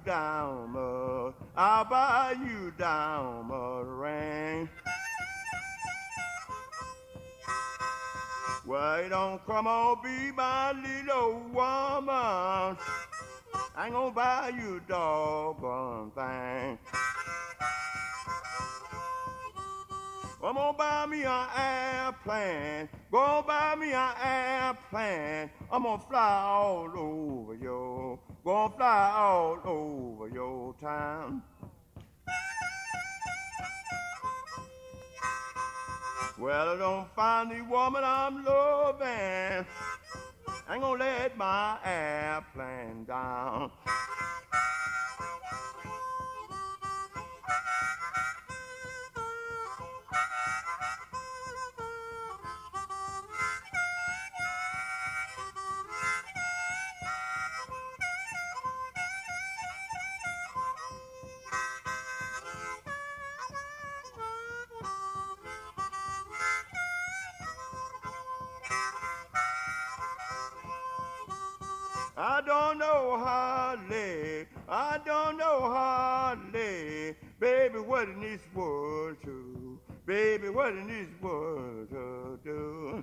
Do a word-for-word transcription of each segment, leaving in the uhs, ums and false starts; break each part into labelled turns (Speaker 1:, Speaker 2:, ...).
Speaker 1: diamond. I'll buy you diamond ring. Well, you don't come on, be my little woman. I ain't gonna buy you a doggone thing. I'm gonna buy me an airplane. Go buy me an airplane. I'm gonna fly all over your, gonna fly all over your town. Well, I don't find the woman I'm loving. I ain't gonna let my airplane down. I don't know how to lay, I don't know how to lay, baby, what in this world to, baby, what in this world to do?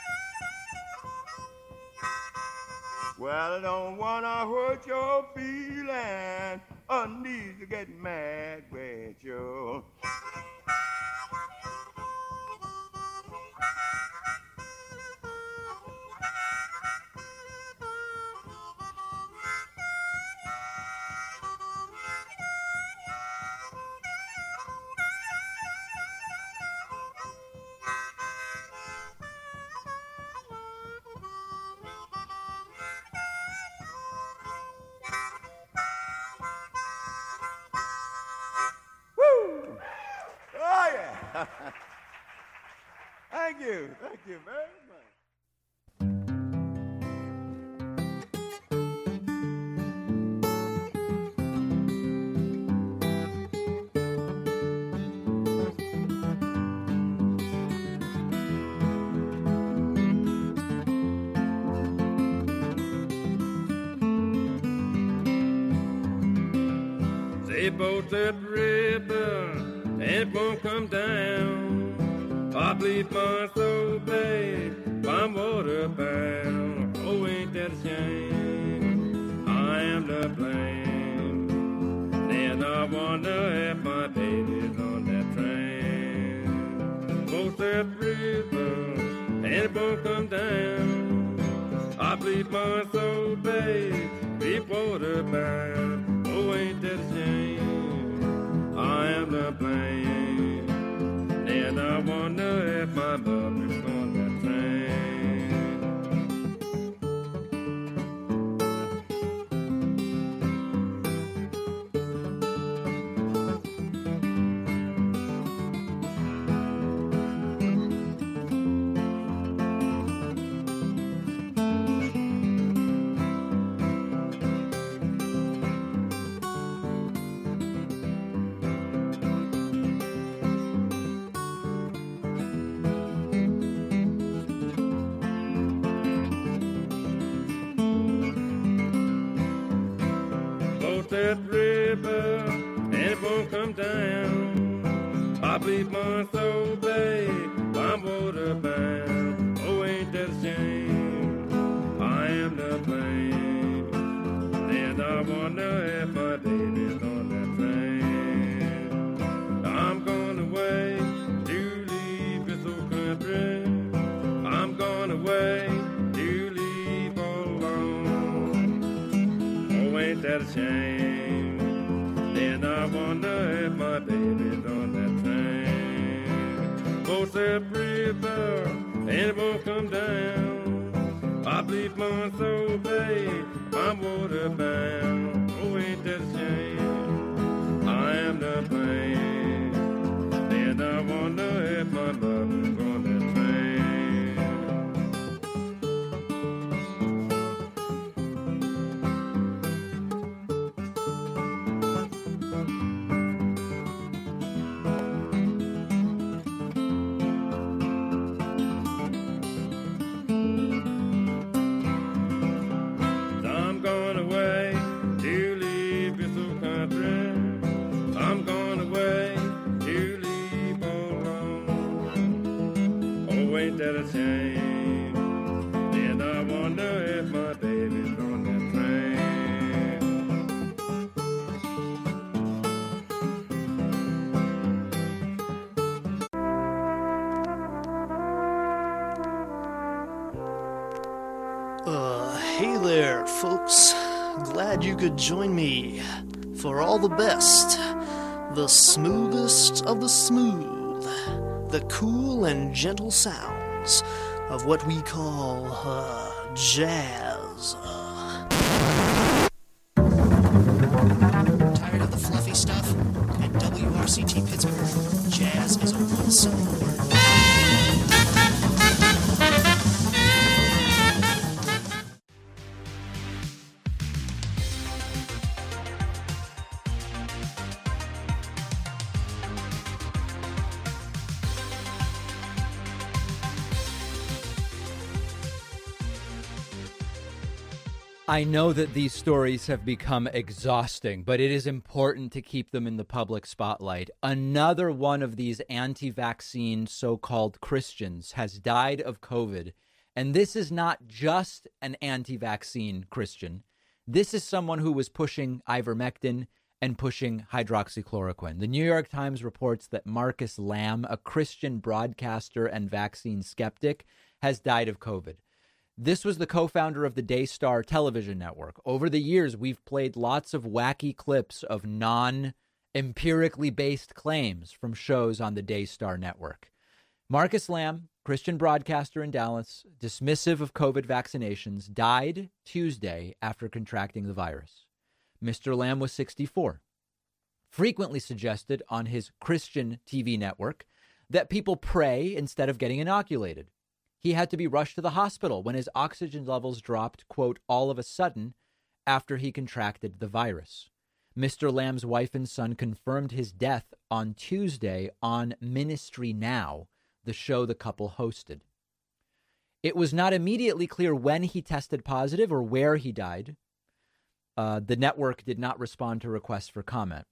Speaker 1: Well, I don't wanna hurt your feelings, I need to get mad with you. Thank you. Thank you very much.
Speaker 2: They both that river and it won't come down. I believe my soul, babe, I'm water bound. Oh, ain't that a shame? I am to blame. Then I wonder if my baby's on that train. Both that river and it won't come down. I believe my soul, babe, be water bound. Oh, ain't that a shame? I am to blame. And I wonder if my love is on that train. That river and it won't come down. I believe my soul, babe, I'm water bound. Oh, ain't that a shame? I am to blame. And I wonder if my baby's on that train. I'm going away to leave this old country. I'm going away to leave all alone. Oh, ain't that a shame? Then I wonder if my baby's on that train. Both that river and it won't come down. I believe my soul, babe, I'm water bound. Oh, ain't that a shame? I am to blame. Then I wonder if my love is on that train.
Speaker 3: Hey there, folks. Glad you could join me for all the best, the smoothest of the smooth, the cool and gentle sounds of what we call uh, jazz. Uh. Tired of the fluffy stuff? At W R C T Pittsburgh, jazz is a one-syllable word.
Speaker 4: I know that these stories have become exhausting, but it is important to keep them in the public spotlight. Another one of these anti-vaccine so-called Christians has died of COVID. And this is not just an anti-vaccine Christian. This is someone who was pushing ivermectin and pushing hydroxychloroquine. The New York Times reports that Marcus Lamb, a Christian broadcaster and vaccine skeptic, has died of COVID. This was the co-founder of the Daystar television network. Over the years, we've played lots of wacky clips of non-empirically based claims from shows on the Daystar network. Marcus Lamb, Christian broadcaster in Dallas, dismissive of COVID vaccinations, died Tuesday after contracting the virus. Mister Lamb was sixty-four. Frequently suggested on his Christian T V network that people pray instead of getting inoculated. He had to be rushed to the hospital when his oxygen levels dropped, quote, all of a sudden after he contracted the virus. Mister Lamb's wife and son confirmed his death on Tuesday on Ministry Now, the show the couple hosted. It was not immediately clear when he tested positive or where he died. Uh, the network did not respond to requests for comment.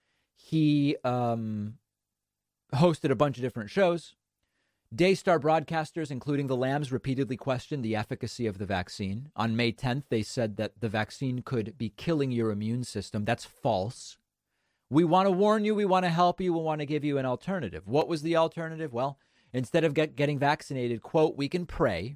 Speaker 4: He um, hosted a bunch of different shows. Daystar broadcasters, including the Lambs, repeatedly questioned the efficacy of the vaccine. On May tenth, they said that the vaccine could be killing your immune system. That's false. We want to warn you. We want to help you. We want to give you an alternative. What was the alternative? Well, instead of get, getting vaccinated, quote, we can pray,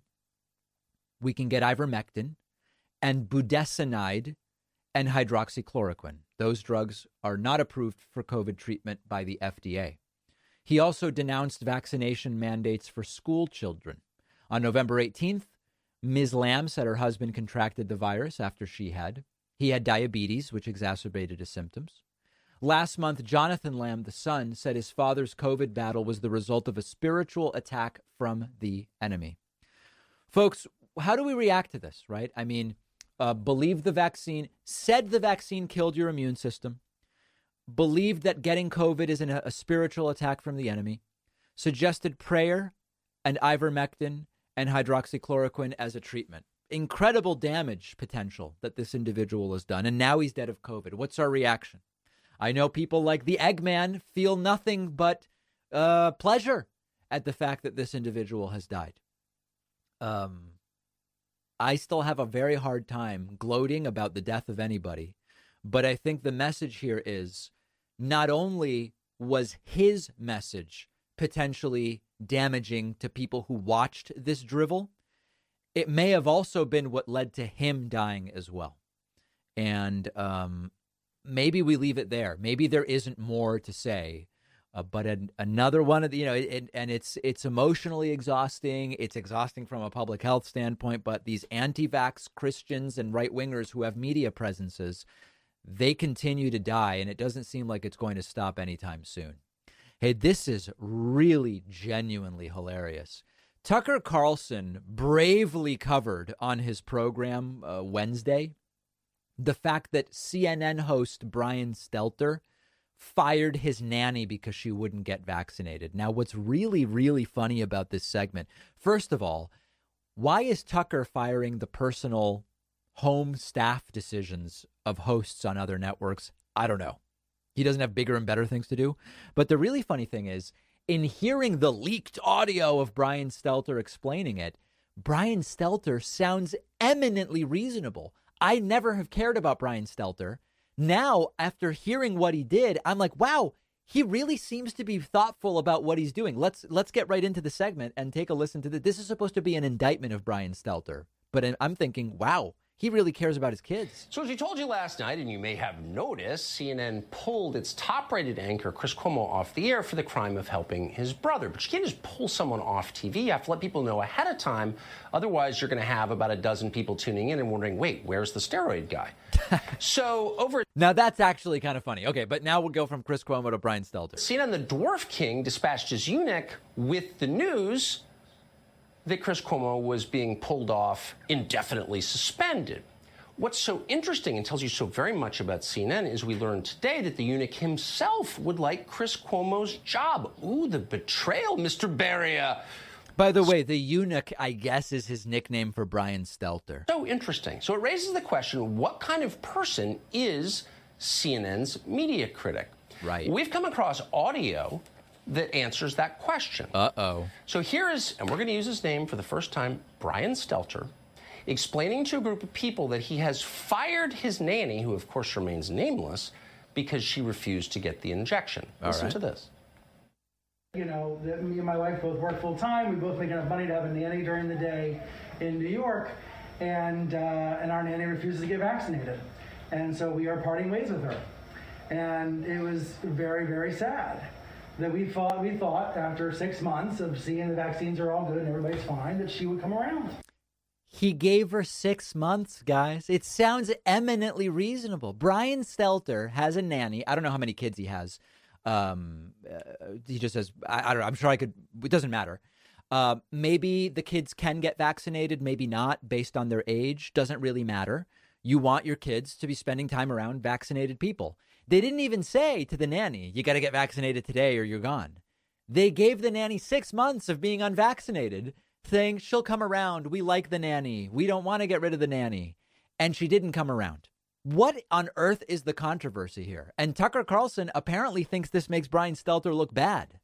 Speaker 4: we can get ivermectin and budesonide and hydroxychloroquine. Those drugs are not approved for COVID treatment by the F D A. He also denounced vaccination mandates for school children. On November eighteenth, Miz Lamb said her husband contracted the virus after she had. He had diabetes, which exacerbated his symptoms. Last month, Jonathan Lamb, the son, said his father's COVID battle was the result of a spiritual attack from the enemy. Folks, how do we react to this, right? I mean, uh, believe the vaccine, said the vaccine killed your immune system, believed that getting COVID is an, a spiritual attack from the enemy, suggested prayer and ivermectin and hydroxychloroquine as a treatment. Incredible damage potential that this individual has done. And now he's dead of COVID. What's our reaction? I know people like the Eggman feel nothing but uh, pleasure at the fact that this individual has died. Um, I still have a very hard time gloating about the death of anybody. But I think the message here is not only was his message potentially damaging to people who watched this drivel, it may have also been what led to him dying as well. And um, maybe we leave it there. Maybe there isn't more to say. Uh, but an, another one of the, you know, it, and it's it's emotionally exhausting. It's exhausting from a public health standpoint. But these anti-vax Christians and right-wingers who have media presences, they continue to die, and it doesn't seem like it's going to stop anytime soon. Hey, this is really genuinely hilarious. Tucker Carlson bravely covered on his program uh, Wednesday the fact that C N N host Brian Stelter fired his nanny because she wouldn't get vaccinated. Now, what's really, really funny about this segment, first of all, why is Tucker firing the personal home staff decisions of hosts on other networks? I don't know. He doesn't have bigger and better things to do. But the really funny thing is, in hearing the leaked audio of Brian Stelter explaining it, Brian Stelter sounds eminently reasonable. I never have cared about Brian Stelter. Now, after hearing what he did, I'm like, wow, he really seems to be thoughtful about what he's doing. Let's let's get right into the segment and take a listen to this. This is supposed to be an indictment of Brian Stelter. But I'm thinking, wow, He really cares about his kids.
Speaker 5: So as we told you last night, and you may have noticed, C N N pulled its top-rated anchor, Chris Cuomo, off the air for the crime of helping his brother. But you can't just pull someone off T V. You have to let people know ahead of time. Otherwise, you're going to have about a dozen people tuning in and wondering, wait, where's the steroid guy? So over...
Speaker 4: Now, that's actually kind of funny. Okay, but now we'll go from Chris Cuomo to Brian Stelter.
Speaker 5: C N N, the Dwarf King, dispatched his eunuch with the news that Chris Cuomo was being pulled off, indefinitely suspended. What's so interesting and tells you so very much about C N N is we learned today that the eunuch himself would like Chris Cuomo's job. Ooh, the betrayal, Mister Beria.
Speaker 4: By the way, the eunuch, I guess, is his nickname for Brian Stelter.
Speaker 5: So interesting. So it raises the question, what kind of person is C N N's media critic?
Speaker 4: Right.
Speaker 5: We've come across audio that answers that question.
Speaker 4: Uh-oh.
Speaker 5: So here is, and we're going to use his name for the first time, Brian Stelter, explaining to a group of people that he has fired his nanny, who of course remains nameless, because she refused to get the injection.
Speaker 4: All
Speaker 5: Listen
Speaker 4: right.
Speaker 5: to this.
Speaker 6: You know, that me and my wife both work full time. We both make enough money to have a nanny during the day in New York, and uh, and our nanny refuses to get vaccinated, and so we are parting ways with her, and it was very, very sad that we thought we thought after six months of seeing the vaccines are all good and everybody's fine that she would come around.
Speaker 4: He gave her six months, guys. It sounds eminently reasonable. Brian Stelter has a nanny. I don't know how many kids he has. Um, uh, he just says, I, I don't know. I'm sure I could. It doesn't matter. Uh, maybe the kids can get vaccinated, maybe not, based on their age. Doesn't really matter. You want your kids to be spending time around vaccinated people. They didn't even say to the nanny, you got to get vaccinated today or you're gone. They gave the nanny six months of being unvaccinated, saying she'll come around. We like the nanny. We don't want to get rid of the nanny. And she didn't come around. What on earth is the controversy here? And Tucker Carlson apparently thinks this makes Brian Stelter look bad.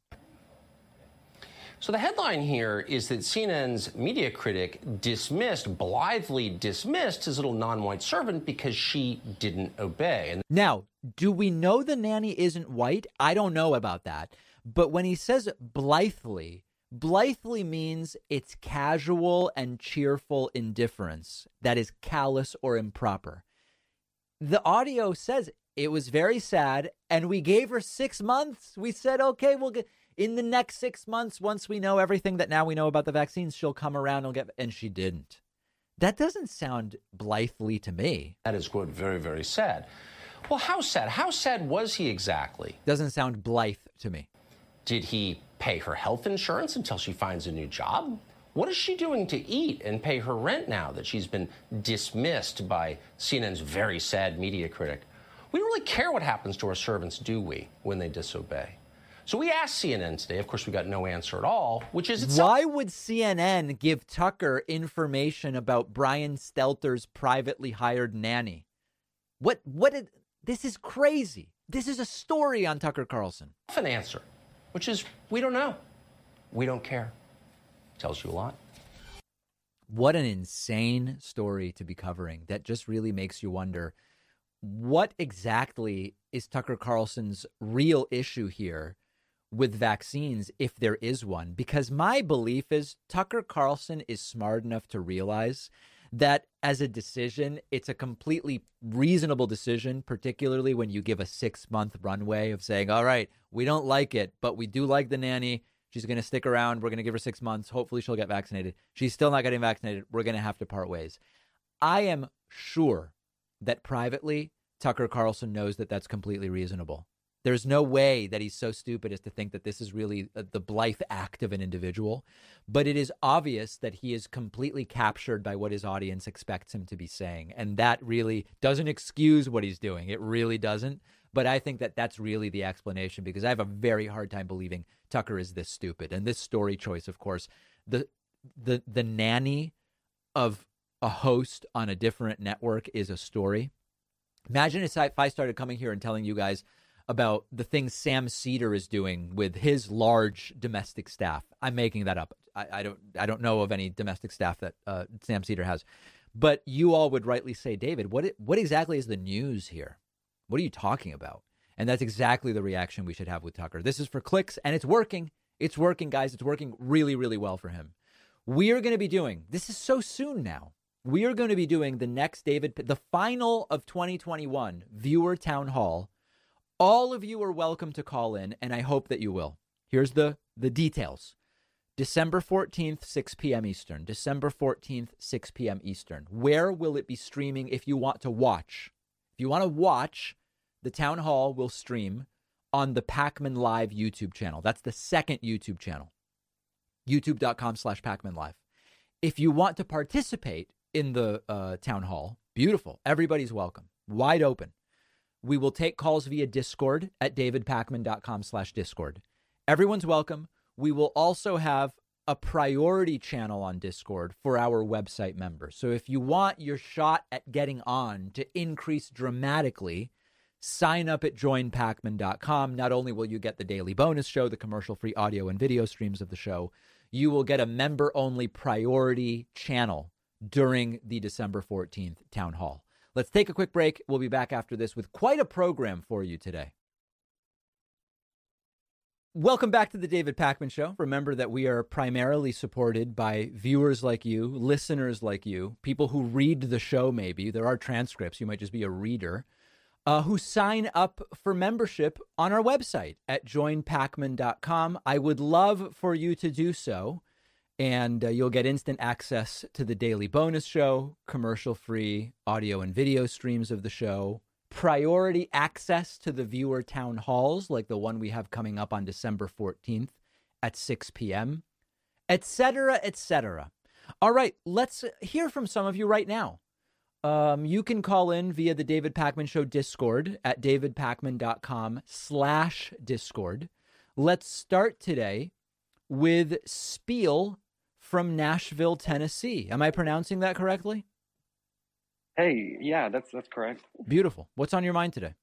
Speaker 5: So the headline here is that C N N's media critic dismissed, blithely dismissed his little non-white servant because she didn't obey. And
Speaker 4: now, do we know the nanny isn't white? I don't know about that. But when he says blithely, blithely means it's casual and cheerful indifference that is callous or improper. The audio says it was very sad, and we gave her six months. We said, okay, we'll get in the next six months. Once we know everything that now we know about the vaccines, she'll come around and get, and she didn't. That doesn't sound blithely to me.
Speaker 5: that is, quote, very, very sad. Well, how sad? How sad was he exactly?
Speaker 4: Doesn't sound blithe to me.
Speaker 5: Did he pay her health insurance until she finds a new job? What is she doing to eat and pay her rent now that she's been dismissed by C N N's very sad media critic? We don't really care what happens to our servants, do we, when they disobey? So we asked C N N today. Of course, we got no answer at all, which is itself.
Speaker 4: Why would C N N give Tucker information about Brian Stelter's privately hired nanny? What, what, did, this is crazy. This is a story on Tucker Carlson.
Speaker 5: An answer, which is we don't know. We don't care. Tells you a lot.
Speaker 4: What an insane story to be covering. That just really makes you wonder, what exactly is Tucker Carlson's real issue here with vaccines, if there is one? Because my belief is Tucker Carlson is smart enough to realize that as a decision, it's a completely reasonable decision, particularly when you give a six-month runway of saying, all right, we don't like it, but we do like the nanny. She's going to stick around. We're going to give her six months. Hopefully she'll get vaccinated. She's still not getting vaccinated. We're going to have to part ways. I am sure that privately, Tucker Carlson knows that that's completely reasonable. There's no way that he's so stupid as to think that this is really the blithe act of an individual. But it is obvious that he is completely captured by what his audience expects him to be saying. And that really doesn't excuse what he's doing. It really doesn't. But I think that that's really the explanation, because I have a very hard time believing Tucker is this stupid. And this story choice, of course, the the the nanny of a host on a different network is a story. Imagine if I started coming here and telling you guys about the things Sam Seder is doing with his large domestic staff. I'm making that up. I, I don't I don't know of any domestic staff that uh, Sam Seder has. But you all would rightly say, David, what what exactly is the news here? What are you talking about? And that's exactly the reaction we should have with Tucker. This is for clicks, and it's working. It's working, guys. It's working really, really well for him. We are going to be doing, this is so soon now. We are going to be doing the next David, the final of twenty twenty-one viewer town hall. All of you are welcome to call in, and I hope that you will. Here's the, the details. December fourteenth, six p.m. Eastern. December fourteenth, six p.m. Eastern. Where will it be streaming if you want to watch? If you want to watch, the town hall will stream on the Pacman Live YouTube channel. That's the second YouTube channel. YouTube.com slash Pacman Live. If you want to participate in the uh, town hall, beautiful. Everybody's welcome. Wide open. We will take calls via Discord at davidpacman.com slash Discord. Everyone's welcome. We will also have a priority channel on Discord for our website members. So if you want your shot at getting on to increase dramatically, sign up at join pacman dot com. Not only will you get the daily bonus show, the commercial-free audio and video streams of the show, you will get a member-only priority channel during the December fourteenth town hall. Let's take a quick break. We'll be back after this with quite a program for you today. Welcome back to the David Pacman Show. Remember that we are primarily supported by viewers like you, listeners like you, people who read the show maybe. There are transcripts. You might just be a reader. Uh, who sign up for membership on our website at join pacman dot com. I would love for you to do so. And uh, you'll get instant access to the daily bonus show, commercial-free audio and video streams of the show, priority access to the viewer town halls, like the one we have coming up on December fourteenth at six p.m., et cetera, et cetera. All right, let's hear from some of you right now. Um, you can call in via the David Pacman Show Discord at davidpacman.com slash Discord. Let's start today with Spiel from Nashville, Tennessee. Am I pronouncing that correctly?
Speaker 7: Hey, yeah, that's that's correct.
Speaker 4: Beautiful. What's on your mind today?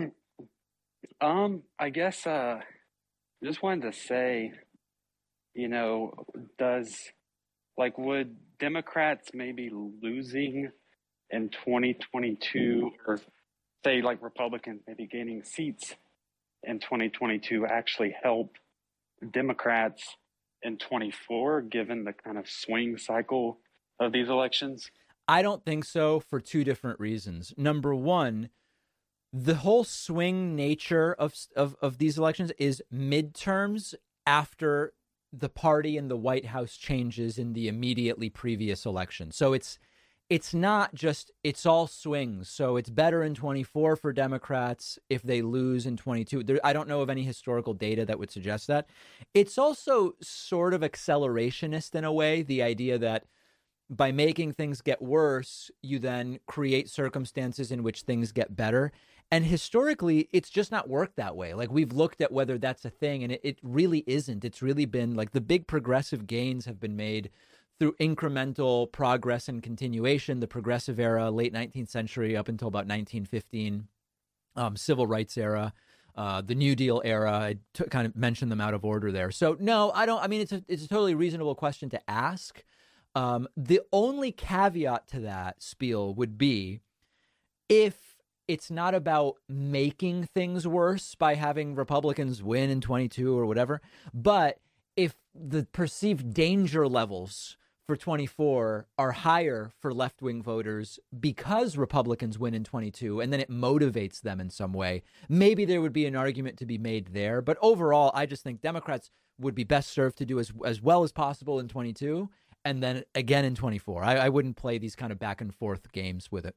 Speaker 7: Um, I guess uh, just wanted to say, you know, does like would Democrats maybe losing in twenty twenty-two, or say like Republicans maybe gaining seats in twenty twenty-two, actually help Democrats in twenty-four, given the kind of swing cycle of these elections?
Speaker 4: I don't think so, for two different reasons. Number one, the whole swing nature of of, of these elections is midterms after the party in the White House changes in the immediately previous election. So it's it's not just, it's all swings. So it's better in twenty-four for Democrats if they lose in twenty-two. There, I don't know of any historical data that would suggest that. It's also sort of accelerationist in a way, the idea that by making things get worse, you then create circumstances in which things get better. And historically, it's just not worked that way. Like, we've looked at whether that's a thing, and it, it really isn't. It's really been like the big progressive gains have been made through incremental progress and continuation, the progressive era, late nineteenth century up until about nineteen fifteen, um, civil rights era, uh, the New Deal era. I t- kind of mentioned them out of order there. So no, I don't. I mean, it's a it's a totally reasonable question to ask. Um, the only caveat to that, Spiel, would be if it's not about making things worse by having Republicans win in twenty-two or whatever, but if the perceived danger levels for twenty-four are higher for left-wing voters because Republicans win in twenty-two, and then it motivates them in some way, maybe there would be an argument to be made there. But overall, I just think Democrats would be best served to do as as well as possible in twenty-two, and then again in twenty-four. I, I wouldn't play these kind of back and forth games with it.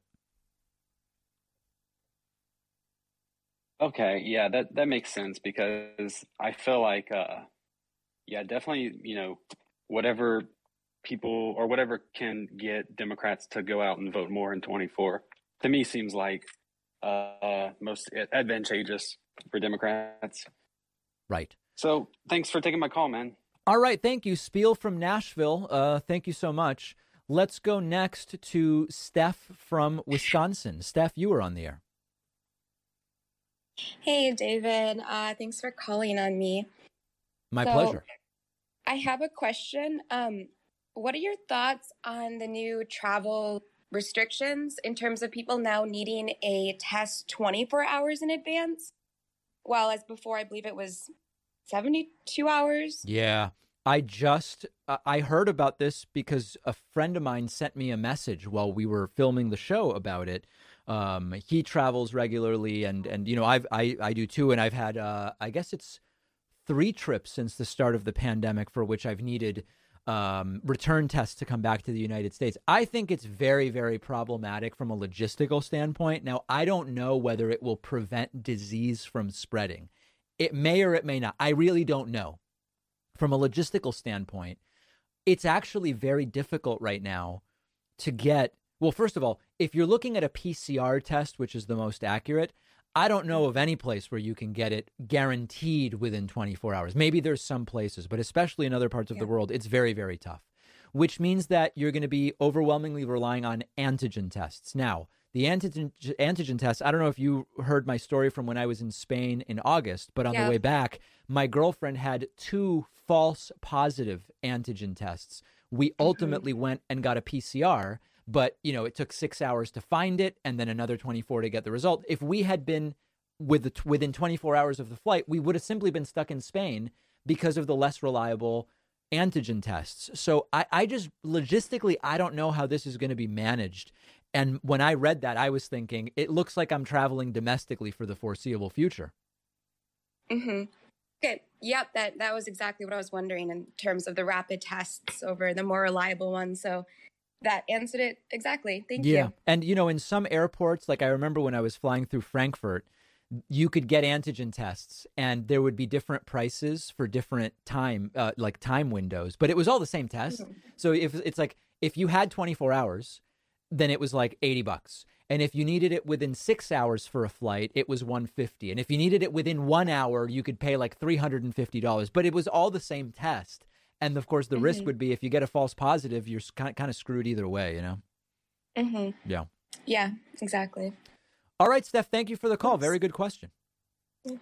Speaker 7: Okay, yeah, that, that makes sense, because I feel like, uh, yeah, definitely, you know, whatever people or whatever can get Democrats to go out and vote more in twenty-four, to me seems like uh, most advantageous for Democrats.
Speaker 4: Right.
Speaker 7: So thanks for taking my call, man.
Speaker 4: All right. Thank you. Spiel from Nashville. Uh, thank you so much. Let's go next to Steph from Wisconsin. Steph, you are on the air.
Speaker 8: Hey, David. Uh, thanks for calling on me.
Speaker 4: My
Speaker 8: so,
Speaker 4: pleasure.
Speaker 8: I have a question. Um, what are your thoughts on the new travel restrictions in terms of people now needing a test twenty-four hours in advance? Well, as before, I believe it was seventy-two hours.
Speaker 4: Yeah. I just uh, I heard about this because a friend of mine sent me a message while we were filming the show about it. Um, he travels regularly, and and you know I've I I do too, and I've had uh, I guess it's three trips since the start of the pandemic for which I've needed um, return tests to come back to the United States. I think it's very, very problematic from a logistical standpoint. Now, I don't know whether it will prevent disease from spreading. It may or it may not. I really don't know. From a logistical standpoint, it's actually very difficult right now to get. Well, first of all, if you're looking at a P C R test, which is the most accurate, I don't know of any place where you can get it guaranteed within twenty-four hours. Maybe there's some places, but especially in other parts of yeah. the world, it's very, very tough, which means that you're going to be overwhelmingly relying on antigen tests. Now, the antigen antigen tests, I don't know if you heard my story from when I was in Spain in August, but on yeah. the way back, my girlfriend had two false positive antigen tests. We ultimately mm-hmm. went and got a P C R. But, you know, it took six hours to find it and then another twenty-four to get the result. If we had been with the, within twenty-four hours of the flight, we would have simply been stuck in Spain because of the less reliable antigen tests. So I, I just logistically, I don't know how this is going to be managed. And when I read that, I was thinking, it looks like I'm traveling domestically for the foreseeable future.
Speaker 8: Mm-hmm. Good. Yep, that, that was exactly what I was wondering in terms of the rapid tests over the more reliable ones. So that answered it exactly. Thank
Speaker 4: yeah.
Speaker 8: you.
Speaker 4: And, you know, in some airports, like I remember when I was flying through Frankfurt, you could get antigen tests and there would be different prices for different time, uh, like time windows, but it was all the same test. Mm-hmm. So if it's like, if you had twenty-four hours, then it was like eighty bucks. And if you needed it within six hours for a flight, it was one hundred fifty. And if you needed it within one hour, you could pay like three hundred fifty dollars, but it was all the same test. And of course, the mm-hmm. risk would be if you get a false positive, you're kind of, kind of screwed either way, you know?
Speaker 8: Mm-hmm.
Speaker 4: Yeah.
Speaker 8: Yeah, exactly.
Speaker 4: All right, Steph, thank you for the call. Very good question. Yeah.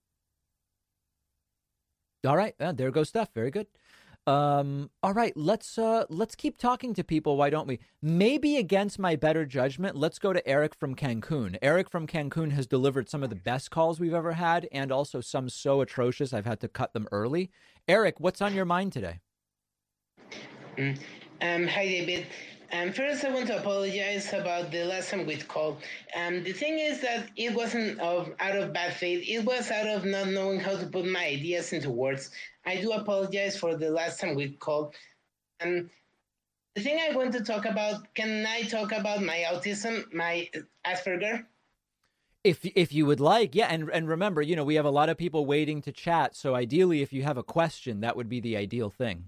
Speaker 4: All right. Uh, there goes Steph. Very good. Um, all right, let's uh, let's keep talking to people. Why don't we? Maybe against my better judgment, let's go to Eric from Cancun. Eric from Cancun has delivered some of the best calls we've ever had, and also some so atrocious I've had to cut them early. Eric, what's on your mind today?
Speaker 9: Mm. Um, hi, David. Um, first, I want to apologize about the last time we called. Um, the thing is that it wasn't of, out of bad faith. It was out of not knowing how to put my ideas into words. I do apologize for the last time we called. Um, the thing I want to talk about, can I talk about my autism, my Asperger?
Speaker 4: If if you would like, yeah. And, and remember, you know, we have a lot of people waiting to chat. So ideally, if you have a question, that would be the ideal thing.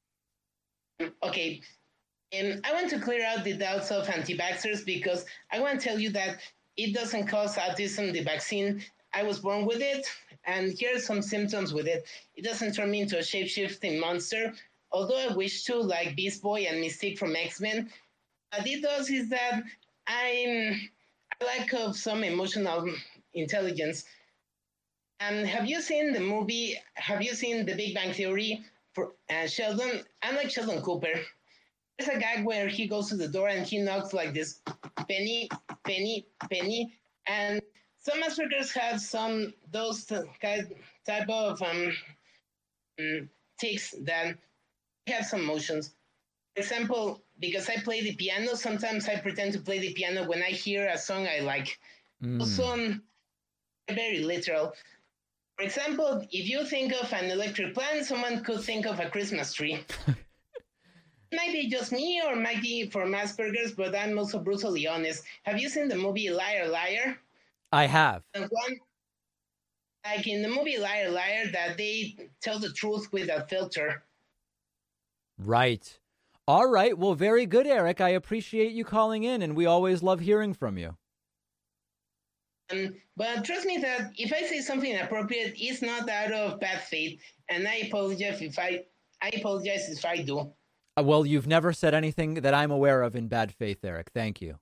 Speaker 9: Okay. And I want to clear out the doubts of anti-vaxxers because I want to tell you that it doesn't cause autism, the vaccine. I was born with it, and here are some symptoms with it. It doesn't turn me into a shape-shifting monster, although I wish to, like Beast Boy and Mystique from X-Men. What it does is that I'm I lack of some emotional intelligence. And have you seen the movie, have you seen The Big Bang Theory? For uh, Sheldon, I'm like Sheldon Cooper. There's a gag where he goes to the door and he knocks like this, penny, penny, penny. And some Asperger's have some, those kind type of um, um, tics that have some motions. For example, because I play the piano, sometimes I pretend to play the piano when I hear a song I like. Mm. Also, um, very literal. For example, if you think of an electric plant, someone could think of a Christmas tree. It might be just me or might be from Asperger's, but I'm also brutally honest. Have you seen the movie Liar, Liar?
Speaker 4: I have.
Speaker 9: And one, like in the movie Liar, Liar, that they tell the truth with a filter.
Speaker 4: Right. All right. Well, very good, Eric. I appreciate you calling in, and we always love hearing from you.
Speaker 9: Um, but trust me that if I say something inappropriate, it's not out of bad faith, and I apologize if I, I apologize if I do.
Speaker 4: Uh, well, you've never said anything that I'm aware of in bad faith, Eric. Thank you.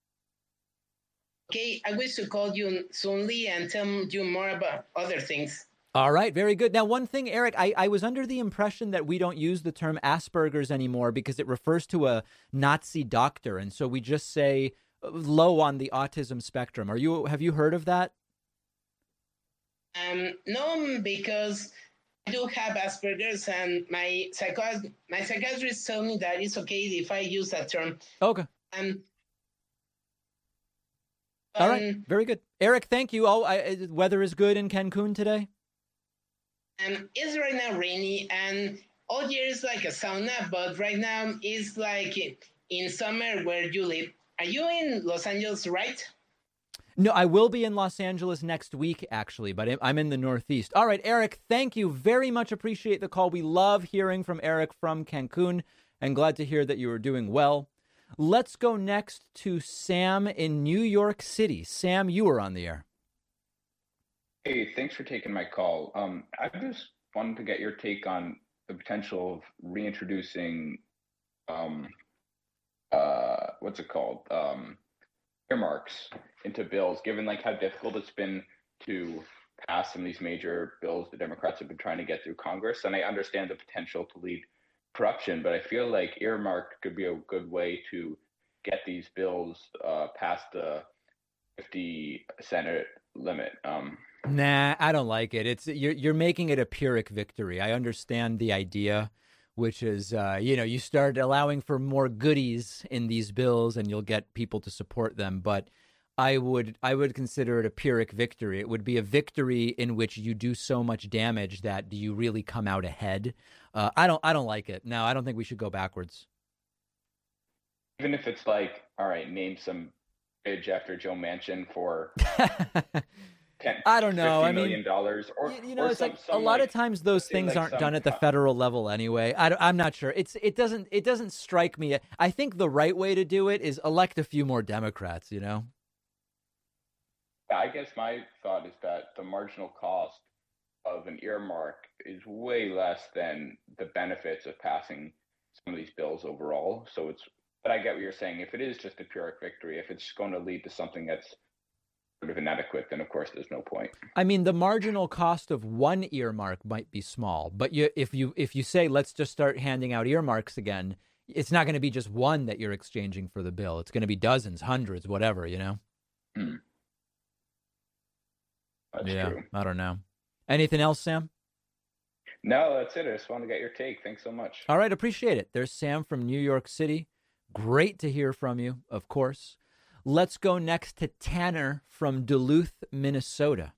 Speaker 9: Okay, I wish to call you soonly and tell you more about other things.
Speaker 4: All right, very good. Now, one thing, Eric, I, I was under the impression that we don't use the term Asperger's anymore because it refers to a Nazi doctor, and so we just say low on the autism spectrum. Are you? Have you heard of that?
Speaker 9: Um, no, because I do have Asperger's, and my psycho- my psychiatrist told me that it's okay if I use that term.
Speaker 4: Okay.
Speaker 9: Um,
Speaker 4: All right.
Speaker 9: um,
Speaker 4: Very good. Eric, thank you. Oh, I, weather is good in Cancun today?
Speaker 9: Um, it's right now rainy, and all year is like a sauna, but right now it's like in summer where you live. Are you in Los Angeles, right?
Speaker 4: No, I will be in Los Angeles next week, actually, but I'm in the Northeast. All right, Eric, thank you very much. Appreciate the call. We love hearing from Eric from Cancun, and glad to hear that you are doing well. Let's go next to Sam in New York City. Sam, you are on the air.
Speaker 10: Hey, thanks for taking my call. Um, I just wanted to get your take on the potential of reintroducing, um, uh, what's it called, um, earmarks into bills, given like how difficult it's been to pass some of these major bills the Democrats have been trying to get through Congress. And I understand the potential to lead corruption, but I feel like earmark could be a good way to get these bills uh, past the fifty Senate limit. Um,
Speaker 4: Nah, I don't like it. It's you're you're making it a Pyrrhic victory. I understand the idea, which is uh, you know, you start allowing for more goodies in these bills, and you'll get people to support them. But I would I would consider it a Pyrrhic victory. It would be a victory in which you do so much damage that do you really come out ahead? Uh, I don't I don't like it. No, I don't think we should go backwards.
Speaker 10: Even if it's like, all right, name some bridge after Joe Manchin for. ten,
Speaker 4: I don't know. I
Speaker 10: million
Speaker 4: mean,
Speaker 10: dollars, or
Speaker 4: you know,
Speaker 10: or
Speaker 4: it's
Speaker 10: some,
Speaker 4: like
Speaker 10: some
Speaker 4: a lot
Speaker 10: like,
Speaker 4: of times those things
Speaker 10: like
Speaker 4: aren't
Speaker 10: some,
Speaker 4: done at the federal level anyway. I, I'm not sure. It's it doesn't it doesn't strike me. I think the right way to do it is elect a few more Democrats. You know.
Speaker 10: I guess my thought is that the marginal cost of an earmark is way less than the benefits of passing some of these bills overall. So it's, but I get what you're saying. If it is just a Pyrrhic victory, if it's going to lead to something that's sort of inadequate, then of course there's no point.
Speaker 4: I mean, the marginal cost of one earmark might be small, but you, if you if you say let's just start handing out earmarks again, it's not going to be just one that you're exchanging for the bill. It's going to be dozens, hundreds, whatever, you know.
Speaker 10: Hmm. That's
Speaker 4: yeah,
Speaker 10: true.
Speaker 4: I don't know. Anything else, Sam?
Speaker 10: No, that's it. I just want to get your take. Thanks so much.
Speaker 4: All right, appreciate it. There's Sam from New York City. Great to hear from you, of course. Let's go next to Tanner from Duluth, Minnesota.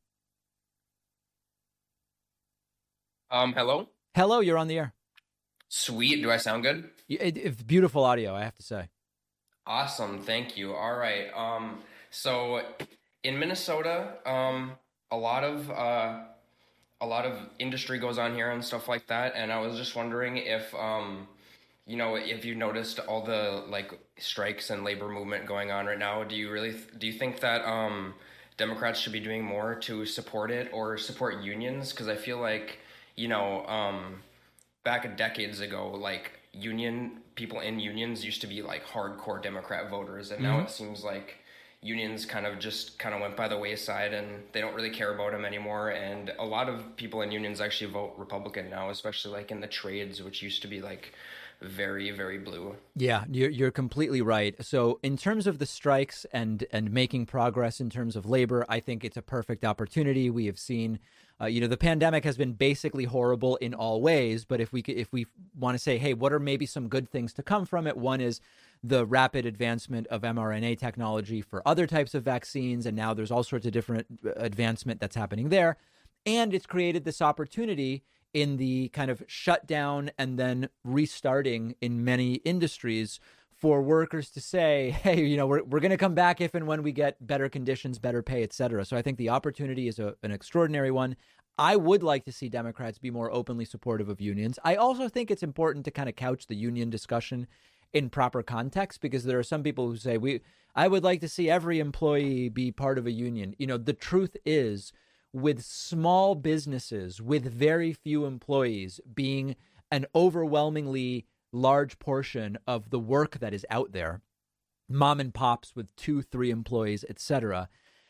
Speaker 11: Um, hello?
Speaker 4: Hello, you're on the air.
Speaker 11: Sweet. Do I sound good?
Speaker 4: It, it's beautiful audio, I have to say.
Speaker 11: Awesome. Thank you. All right. Um, so in Minnesota, um, a lot of uh, a lot of industry goes on here and stuff like that. And I was just wondering if, um, you know, if you noticed all the like strikes and labor movement going on right now. Do you really do you think that um, Democrats should be doing more to support it or support unions? Because I feel like, you know, um, back decades ago, like union people in unions used to be like hardcore Democrat voters, and now
Speaker 4: Mhm.
Speaker 11: it seems like unions kind of just kind of went by the wayside and they don't really care about them anymore. And a lot of people in unions actually vote Republican now, especially like in the trades, which used to be like very, very blue.
Speaker 4: Yeah, you're you're completely right. So in terms of the strikes and and making progress in terms of labor, I think it's a perfect opportunity. We have seen, uh, you know, the pandemic has been basically horrible in all ways. But if we could, if we want to say, hey, what are maybe some good things to come from it? One is the rapid advancement of mRNA technology for other types of vaccines, and now there's all sorts of different advancement that's happening there, and it's created this opportunity in the kind of shutdown and then restarting in many industries for workers to say, hey, you know, we're we're going to come back if and when we get better conditions, better pay, et cetera. So I think the opportunity is a, an extraordinary one. I would like to see Democrats be more openly supportive of unions. I also think it's important to kind of couch the union discussion in proper context, because there are some people who say, we, I would like to see every employee be part of a union. You know, the truth is, with small businesses, with very few employees being an overwhelmingly large portion of the work that is out there, mom and pops with two, three employees, et cetera,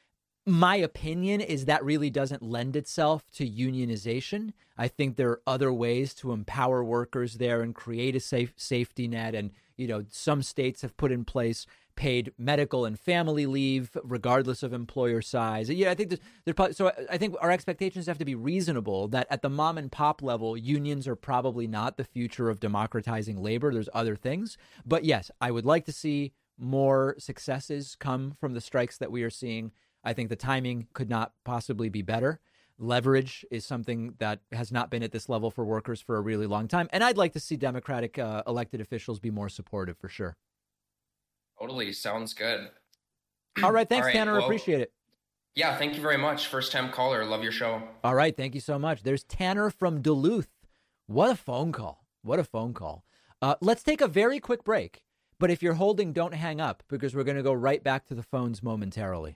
Speaker 4: my opinion is that really doesn't lend itself to unionization. I think there are other ways to empower workers there and create a safe safety net. And, you know, some states have put in place paid medical and family leave, regardless of employer size. Yeah, I think there's, there's probably, so I think our expectations have to be reasonable that at the mom and pop level, unions are probably not the future of democratizing labor. There's other things. But yes, I would like to see more successes come from the strikes that we are seeing. I think the timing could not possibly be better. Leverage is something that has not been at this level for workers for a really long time. And I'd like to see Democratic uh, elected officials be more supportive for sure.
Speaker 11: Totally. Sounds good.
Speaker 4: All right. Thanks,
Speaker 11: All right,
Speaker 4: Tanner.
Speaker 11: well,
Speaker 4: Appreciate it.
Speaker 11: Yeah. Thank you very much. First time caller. Love your show.
Speaker 4: All right. Thank you so much. There's Tanner from Duluth. What a phone call. What a phone call. Uh, let's take a very quick break. But if you're holding, don't hang up because we're going to go right back to the phones momentarily.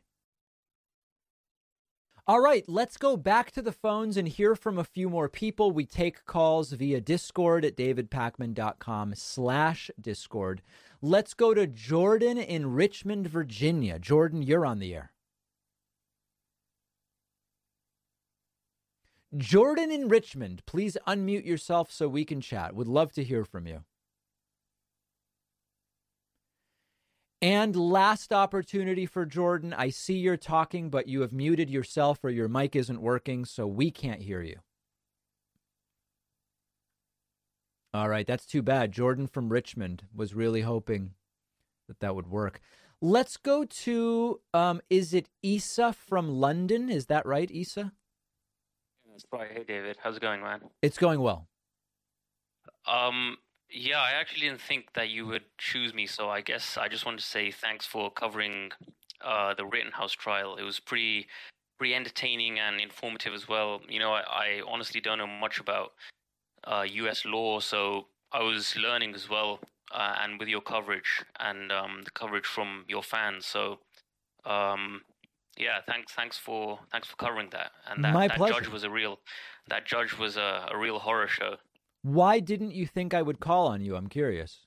Speaker 4: All right, let's go back to the phones and hear from a few more people. We take calls via Discord at davidpakman.com slash Discord. Let's go to Jordan in Richmond, Virginia. Jordan, you're on the air. Jordan in Richmond, please unmute yourself so we can chat. Would love to hear from you. And last opportunity for Jordan. I see you're talking, but you have muted yourself or your mic isn't working, so we can't hear you. All right, that's too bad. Jordan from Richmond was really hoping that that would work. Let's go to, um, is it Issa from London? Is that right, Issa?
Speaker 12: That's right. Hey, David. How's it going, man?
Speaker 4: It's going well.
Speaker 12: Um... Yeah, I actually didn't think that you would choose me, so I guess I just wanted to say thanks for covering uh, the Rittenhouse trial. It was pretty pretty entertaining and informative as well. You know, I, I honestly don't know much about uh, U S law, so I was learning as well, uh, and with your coverage and um, the coverage from your fans. So, um, yeah, thanks thanks for thanks for covering that. And that,
Speaker 4: My
Speaker 12: that
Speaker 4: pleasure.
Speaker 12: judge was a real that judge was a, a real horror show.
Speaker 4: Why didn't you think I would call on you? I'm curious.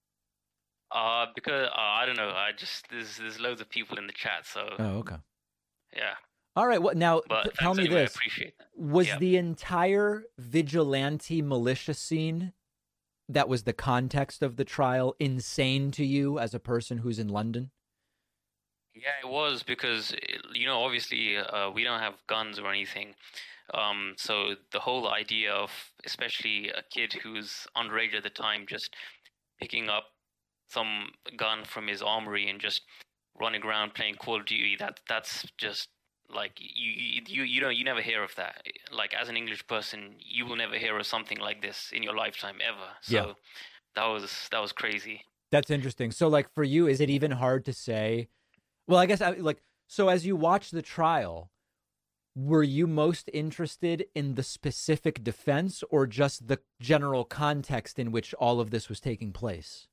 Speaker 12: Uh, because uh, I don't know. I just there's there's loads of people in the chat, so
Speaker 4: Oh, okay.
Speaker 12: yeah.
Speaker 4: All right. Well, now
Speaker 12: But
Speaker 4: t-
Speaker 12: thanks
Speaker 4: tell me
Speaker 12: anyway, I
Speaker 4: this:
Speaker 12: appreciate that.
Speaker 4: was
Speaker 12: Yeah.
Speaker 4: the entire vigilante militia scene that was the context of the trial insane to you as a person who's in London?
Speaker 12: Yeah, it was because you know obviously uh, we don't have guns or anything, um, so the whole idea of especially a kid who's underage at the time just picking up some gun from his armory and just running around playing Call of Duty, that that's just like you you you don't you never hear of that. Like as an English person, you will never hear of something like this in your lifetime ever. So
Speaker 4: Yeah.
Speaker 12: that was that was crazy.
Speaker 4: That's interesting. So, like, for you, is it even hard to say? Well, I guess, I, like, so as you watch the trial, were you most interested in the specific defense or just the general context in which all of this was taking place?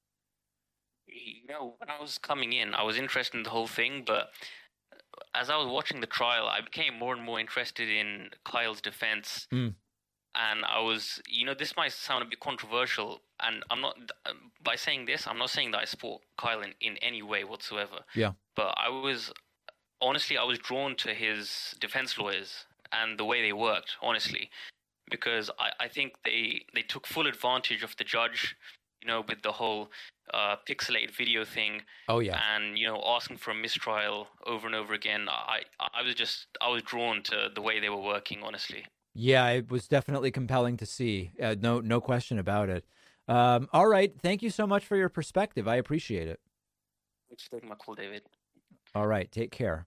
Speaker 12: You know, when I was coming in, I was interested in the whole thing, but as I was watching the trial, I became more and more interested in Kyle's defense.
Speaker 4: Mm.
Speaker 12: And I was, you know, this might sound a bit controversial, and I'm not, by saying this, I'm not saying that I support Kyle in, in any way whatsoever.
Speaker 4: Yeah.
Speaker 12: But I was, honestly, I was drawn to his defense lawyers and the way they worked, honestly, because I, I think they, they took full advantage of the judge, you know, with the whole uh, pixelated video thing.
Speaker 4: Oh, yeah.
Speaker 12: And, you know, asking for a mistrial over and over again. I, I was just, I was drawn to the way they were working, honestly.
Speaker 4: Yeah, it was definitely compelling to see. Uh, no, no question about it. Um, all right. Thank you so much for your perspective. I appreciate it.
Speaker 12: Thanks for taking my call, David.
Speaker 4: All right. Take care.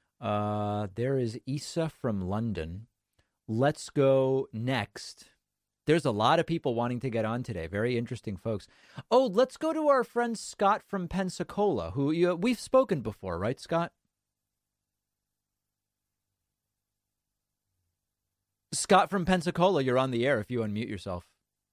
Speaker 4: Uh, there is Issa from London. Let's go next. There's a lot of people wanting to get on today. Very interesting folks. Oh, let's go to our friend Scott from Pensacola, who you, we've spoken before, right, Scott? Scott from Pensacola, you're on the air if you unmute yourself.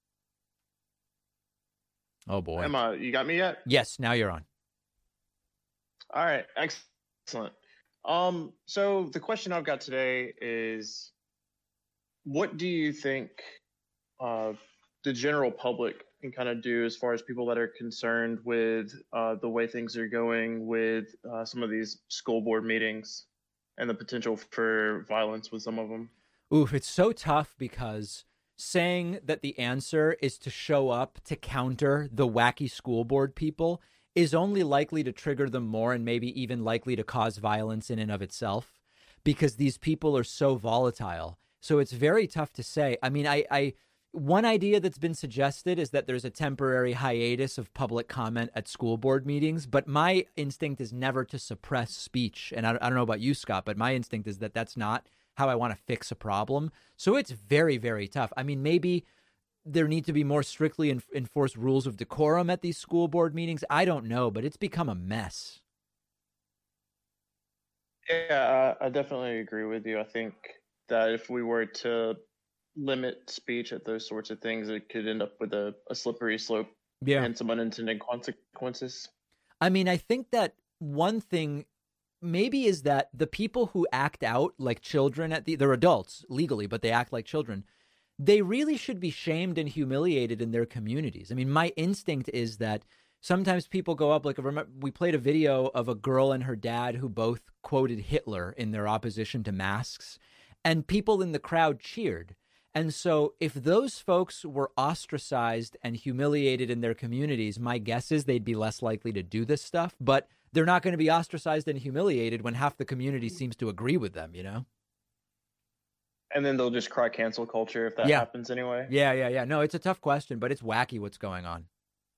Speaker 4: Oh, boy.
Speaker 13: Am I, you got me yet?
Speaker 4: Yes, now you're on.
Speaker 13: All right, excellent. Um, so the question I've got today is, what do you think uh, the general public can kind of do as far as people that are concerned with uh, the way things are going with uh, some of these school board meetings and the potential for violence with some of them?
Speaker 4: Oof, it's so tough because saying that the answer is to show up to counter the wacky school board people is only likely to trigger them more and maybe even likely to cause violence in and of itself, because these people are so volatile. So it's very tough to say. I mean, I, I one idea that's been suggested is that there's a temporary hiatus of public comment at school board meetings, but my instinct is never to suppress speech. And I, I don't know about you, Scott, but my instinct is that that's not how I want to fix a problem. So it's very, very tough. I mean, maybe there need to be more strictly en- enforced rules of decorum at these school board meetings. I don't know, but it's become a mess.
Speaker 13: Yeah, I definitely agree with you. I think that if we were to limit speech at those sorts of things, it could end up with a, a slippery slope
Speaker 4: yeah.
Speaker 13: and some unintended consequences.
Speaker 4: I mean, I think that one thing maybe is that the people who act out like children at the, they're adults legally, but they act like children. They really should be shamed and humiliated in their communities. I mean, my instinct is that sometimes people go up, like, remember, we played a video of a girl and her dad who both quoted Hitler in their opposition to masks, and people in the crowd cheered. And so if those folks were ostracized and humiliated in their communities, my guess is they'd be less likely to do this stuff. But they're not going to be ostracized and humiliated when half the community seems to agree with them, you know?
Speaker 13: And then they'll just cry cancel culture if that
Speaker 4: yeah.
Speaker 13: happens anyway.
Speaker 4: Yeah, yeah, yeah. No, it's a tough question, but it's wacky what's going on.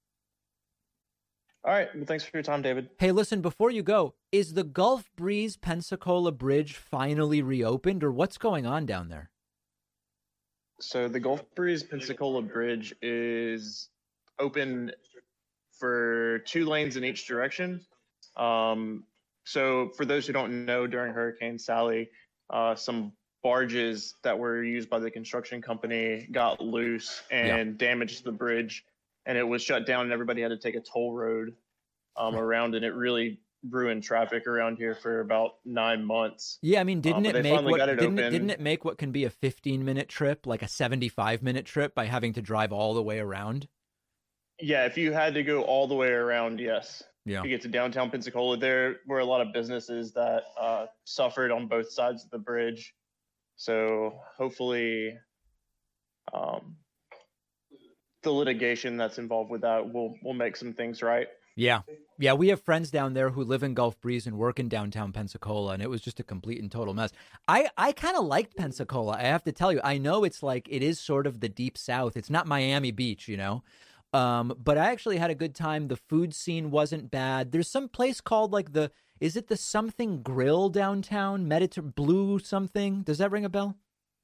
Speaker 13: All right. Well, thanks for your time, David.
Speaker 4: Hey, listen, before you go, is the Gulf Breeze Pensacola Bridge finally reopened, or what's going on down there?
Speaker 13: So the Gulf Breeze Pensacola Bridge is open for two lanes in each direction. Um, so for those who don't know, during Hurricane Sally, uh, some barges that were used by the construction company got loose and yeah. damaged the bridge, and it was shut down, and everybody had to take a toll road um, around, and it really ruined traffic around here for about nine months.
Speaker 4: Yeah, I mean, didn't
Speaker 13: um,
Speaker 4: it make what,
Speaker 13: it
Speaker 4: didn't, it, didn't it make what can be a fifteen minute trip like a seventy-five minute trip by having to drive all the way around?
Speaker 13: Yeah, if you had to go all the way around, yes.
Speaker 4: Yeah.
Speaker 13: To get to downtown Pensacola, there were a lot of businesses that uh, suffered on both sides of the bridge. So hopefully um, the litigation that's involved with that will will make some things right.
Speaker 4: Yeah. Yeah, we have friends down there who live in Gulf Breeze and work in downtown Pensacola, and it was just a complete and total mess. I, I kind of liked Pensacola, I have to tell you. I know it's like, it is sort of the deep south. It's not Miami Beach, you know, um, but I actually had a good time. The food scene wasn't bad. There's some place called like the, is it the something grill downtown? Mediter Blue something? Does that ring a bell?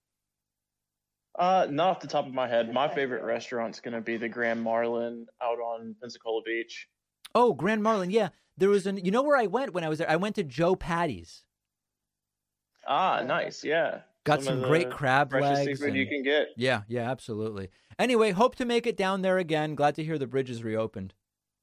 Speaker 13: Uh, not off the top of my head. My favorite restaurant's going to be the Grand Marlin out on Pensacola Beach.
Speaker 4: Oh, Grand Marlin, yeah. There was an, you know where I went when I was there? I went to Joe Patty's.
Speaker 13: Ah, nice, yeah.
Speaker 4: Got some, some great crab legs.
Speaker 13: Seafood and, you can get.
Speaker 4: Yeah, yeah, absolutely. Anyway, hope to make it down there again. Glad to hear the bridge is reopened.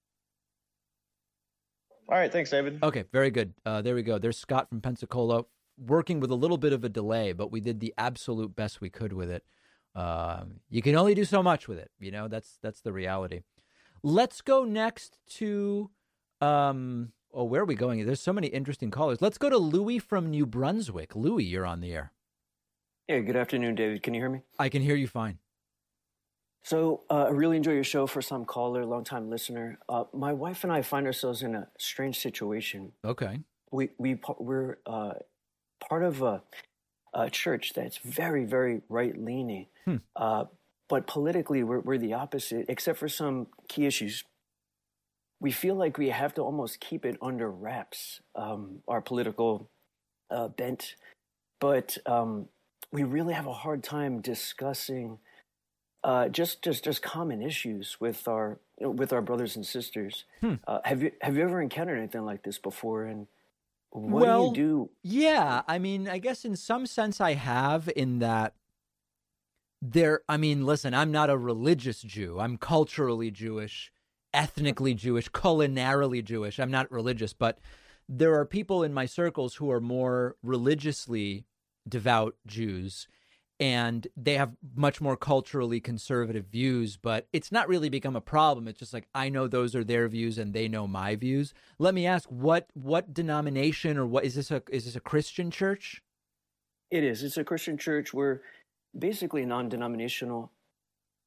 Speaker 13: All right, thanks, David.
Speaker 4: Okay, very good. Uh, there we go. There's Scott from Pensacola, working with a little bit of a delay, but we did the absolute best we could with it. Um, you can only do so much with it. You know, that's that's the reality. Let's go next to, um, oh, where are we going? There's so many interesting callers. Let's go to Louis from New Brunswick. Louis, you're on the air.
Speaker 14: Hey, good afternoon, David. Can you hear me?
Speaker 4: I can hear you fine.
Speaker 14: So uh, I really enjoy your show. First-time caller, long-time listener. Uh, my wife and I find ourselves in a strange situation.
Speaker 4: Okay.
Speaker 14: We, we, we're uh, part of a, a church that's very, very right-leaning.
Speaker 4: Hmm.
Speaker 14: Uh, But politically, we're, we're the opposite, except for some key issues. We feel like we have to almost keep it under wraps, um, our political uh, bent. But um, we really have a hard time discussing uh, just, just just common issues with our you know, with our brothers and sisters.
Speaker 4: Hmm.
Speaker 14: Uh, have you have you ever encountered anything like this before? And what
Speaker 4: well,
Speaker 14: do you do?
Speaker 4: Yeah, I mean, I guess in some sense I have, in that. There, I mean, listen, I'm not a religious Jew. I'm culturally Jewish, ethnically Jewish, culinarily Jewish. I'm not religious, but there are people in my circles who are more religiously devout Jews, and they have much more culturally conservative views, but it's not really become a problem. It's just like, I know those are their views and they know my views. Let me ask, what what denomination, or what is this a is this a Christian church?
Speaker 14: It is. It's a Christian church. We're basically non-denominational.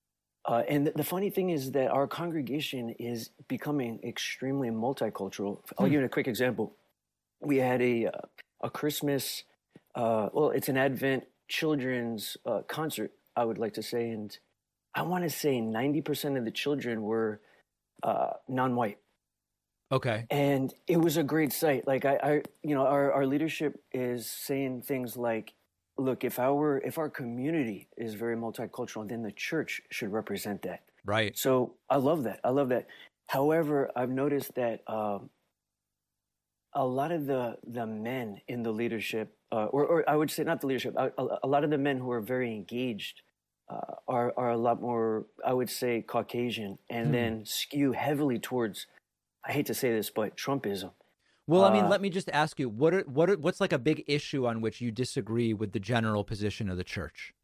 Speaker 14: Uh, and the, the funny thing is that our congregation is becoming extremely multicultural. I'll
Speaker 4: Hmm.
Speaker 14: give you a quick example. We had a uh, a Christmas, uh, well, it's an Advent children's uh, concert, I would like to say, and I want to say ninety percent of the children were uh, non-white.
Speaker 4: Okay.
Speaker 14: And it was a great sight. Like I, I you know, our, our leadership is saying things like, look, if our if our community is very multicultural, then the church should represent that.
Speaker 4: Right.
Speaker 14: So I love that. I love that. However, I've noticed that um, a lot of the the men in the leadership, uh, or, or I would say not the leadership, a, a, a lot of the men who are very engaged uh, are are a lot more, I would say, Caucasian, and
Speaker 4: Hmm.
Speaker 14: then skew heavily towards, I hate to say this, but Trumpism.
Speaker 4: Well, I mean,
Speaker 14: Uh,
Speaker 4: let me just ask you, what are, what are, what's like a big issue on which you disagree with the general position of the church?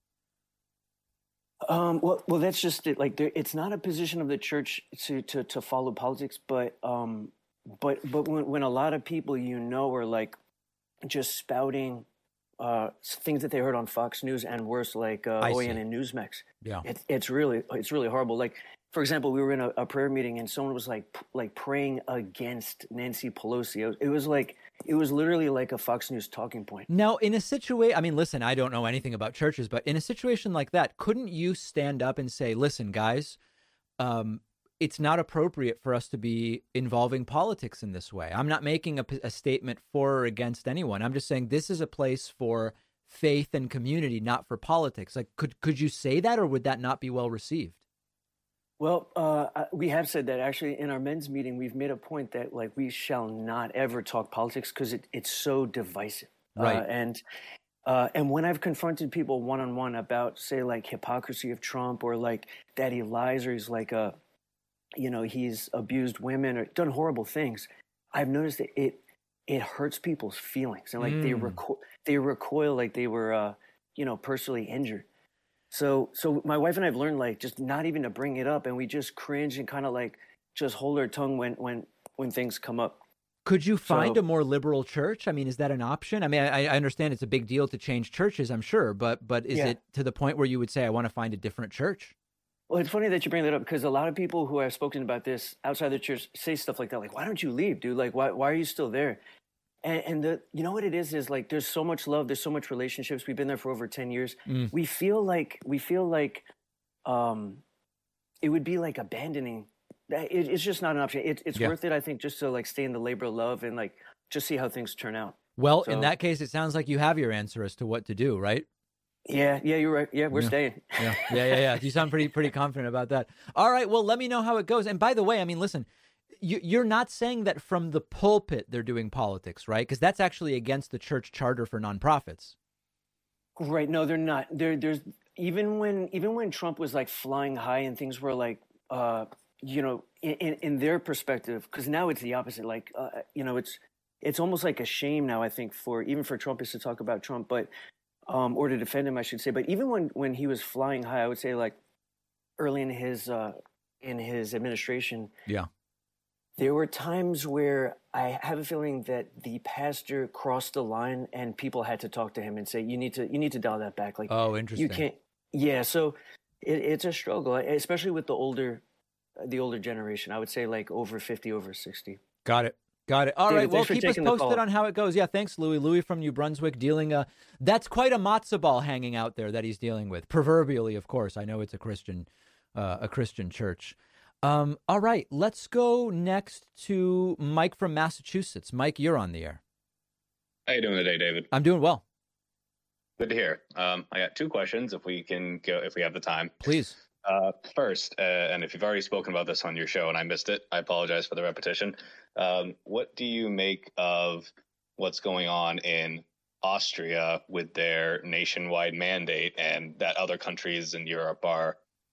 Speaker 14: Um, well, well, that's just it. Like, there, it's not a position of the church to to, to follow politics, but um, but but when, when a lot of people you know are like just spouting uh, things that they heard on Fox News and worse, like uh,
Speaker 4: I
Speaker 14: O A N
Speaker 4: see.
Speaker 14: and Newsmax,
Speaker 4: Yeah.
Speaker 14: it's it's really it's really horrible. Like, for example, we were in a, a prayer meeting and someone was like p- like praying against Nancy Pelosi. It was, it was like it was literally like a Fox News talking point.
Speaker 4: Now, in a situation, I mean, listen, I don't know anything about churches, but in a situation like that, couldn't you stand up and say, listen, guys, um, it's not appropriate for us to be involving politics in this way. I'm not making a, p- a statement for or against anyone. I'm just saying this is a place for faith and community, not for politics. Like, could could you say that, or would that not be well received?
Speaker 14: Well, uh, I- we have said that actually in our men's meeting. We've made a point that like we shall not ever talk politics because it, it's so divisive.
Speaker 4: Right.
Speaker 14: Uh, and uh, and when I've confronted people one on one about, say, like hypocrisy of Trump, or like that he lies, or he's like a, you know, he's abused women or done horrible things, I've noticed that it it hurts people's feelings, and like they
Speaker 4: Mm.
Speaker 14: reco- they recoil like they were, uh, you know, personally injured. So, so my wife and I have learned like just not even to bring it up, and we just cringe and kind of like just hold our tongue when when when things come up.
Speaker 4: Could you find
Speaker 14: So-
Speaker 4: a more liberal church? I mean, is that an option? I mean, I, I understand it's a big deal to change churches, I'm sure, but but is
Speaker 14: Yeah.
Speaker 4: it to the point where you would say, I want to find a different church?
Speaker 14: Well, it's funny that you bring that up because a lot of people who I've spoken about this outside the church say stuff like that, like, "Why don't you leave, dude? Like, why why are you still there?" And, and the you know what it is is like there's so much love, there's so much relationships. We've been there for over ten years.
Speaker 4: Mm.
Speaker 14: We feel like we feel like um, it would be like abandoning. That it, it's just not an option. It, it's
Speaker 4: Yeah.
Speaker 14: worth it, I think, just to like stay in the labor of love and like just see how things turn out.
Speaker 4: Well, in
Speaker 14: So-
Speaker 4: that case, it sounds like you have your answer as to what to do, right?
Speaker 14: Yeah, yeah, you're right. Yeah, we're
Speaker 4: Yeah.
Speaker 14: staying.
Speaker 4: Yeah, yeah, yeah, yeah. You sound pretty pretty confident about that. All right, well, let me know how it goes. And by the way, I mean, listen, you, you're not saying that from the pulpit they're doing politics, right? Because that's actually against the church charter for nonprofits.
Speaker 14: Right. No, they're not. There, there's even when even when Trump was like flying high and things were like, uh, you know, in, in, in their perspective, because now it's the opposite. Like, uh, you know, it's it's almost like a shame now, I think, for even for Trumpists to talk about Trump, but um, or to defend him, I should say. But even when when he was flying high, I would say like early in his uh, in his administration,
Speaker 4: Yeah.
Speaker 14: there were times where I have a feeling that the pastor crossed the line and people had to talk to him and say, you need to, you need to dial that back. Like,
Speaker 4: Oh, interesting.
Speaker 14: you can't. Yeah. So it, it's a struggle, especially with the older, the older generation. I would say like over fifty, over sixty.
Speaker 4: Got it. Got it. All
Speaker 14: David,
Speaker 4: right. Well,
Speaker 14: thanks for
Speaker 4: keep us
Speaker 14: taking the
Speaker 4: posted
Speaker 14: call.
Speaker 4: on how it goes. Yeah, thanks, Louis. Louis from New Brunswick dealing a that's quite a matzo ball hanging out there that he's dealing with. Proverbially, of course. I know it's a Christian uh, a Christian church. Um, all right, let's go next to Mike from Massachusetts. Mike, you're on the air.
Speaker 15: How you doing today, David?
Speaker 4: I'm doing well.
Speaker 15: Good to hear. Um, I got two questions, if we can go, if we have the time.
Speaker 4: Please.
Speaker 15: Uh, first, uh, and if you've already spoken about this on your show and I missed it, I apologize for the repetition. Um, what do you make of what's going on in Austria with their nationwide mandate, and that other countries in Europe are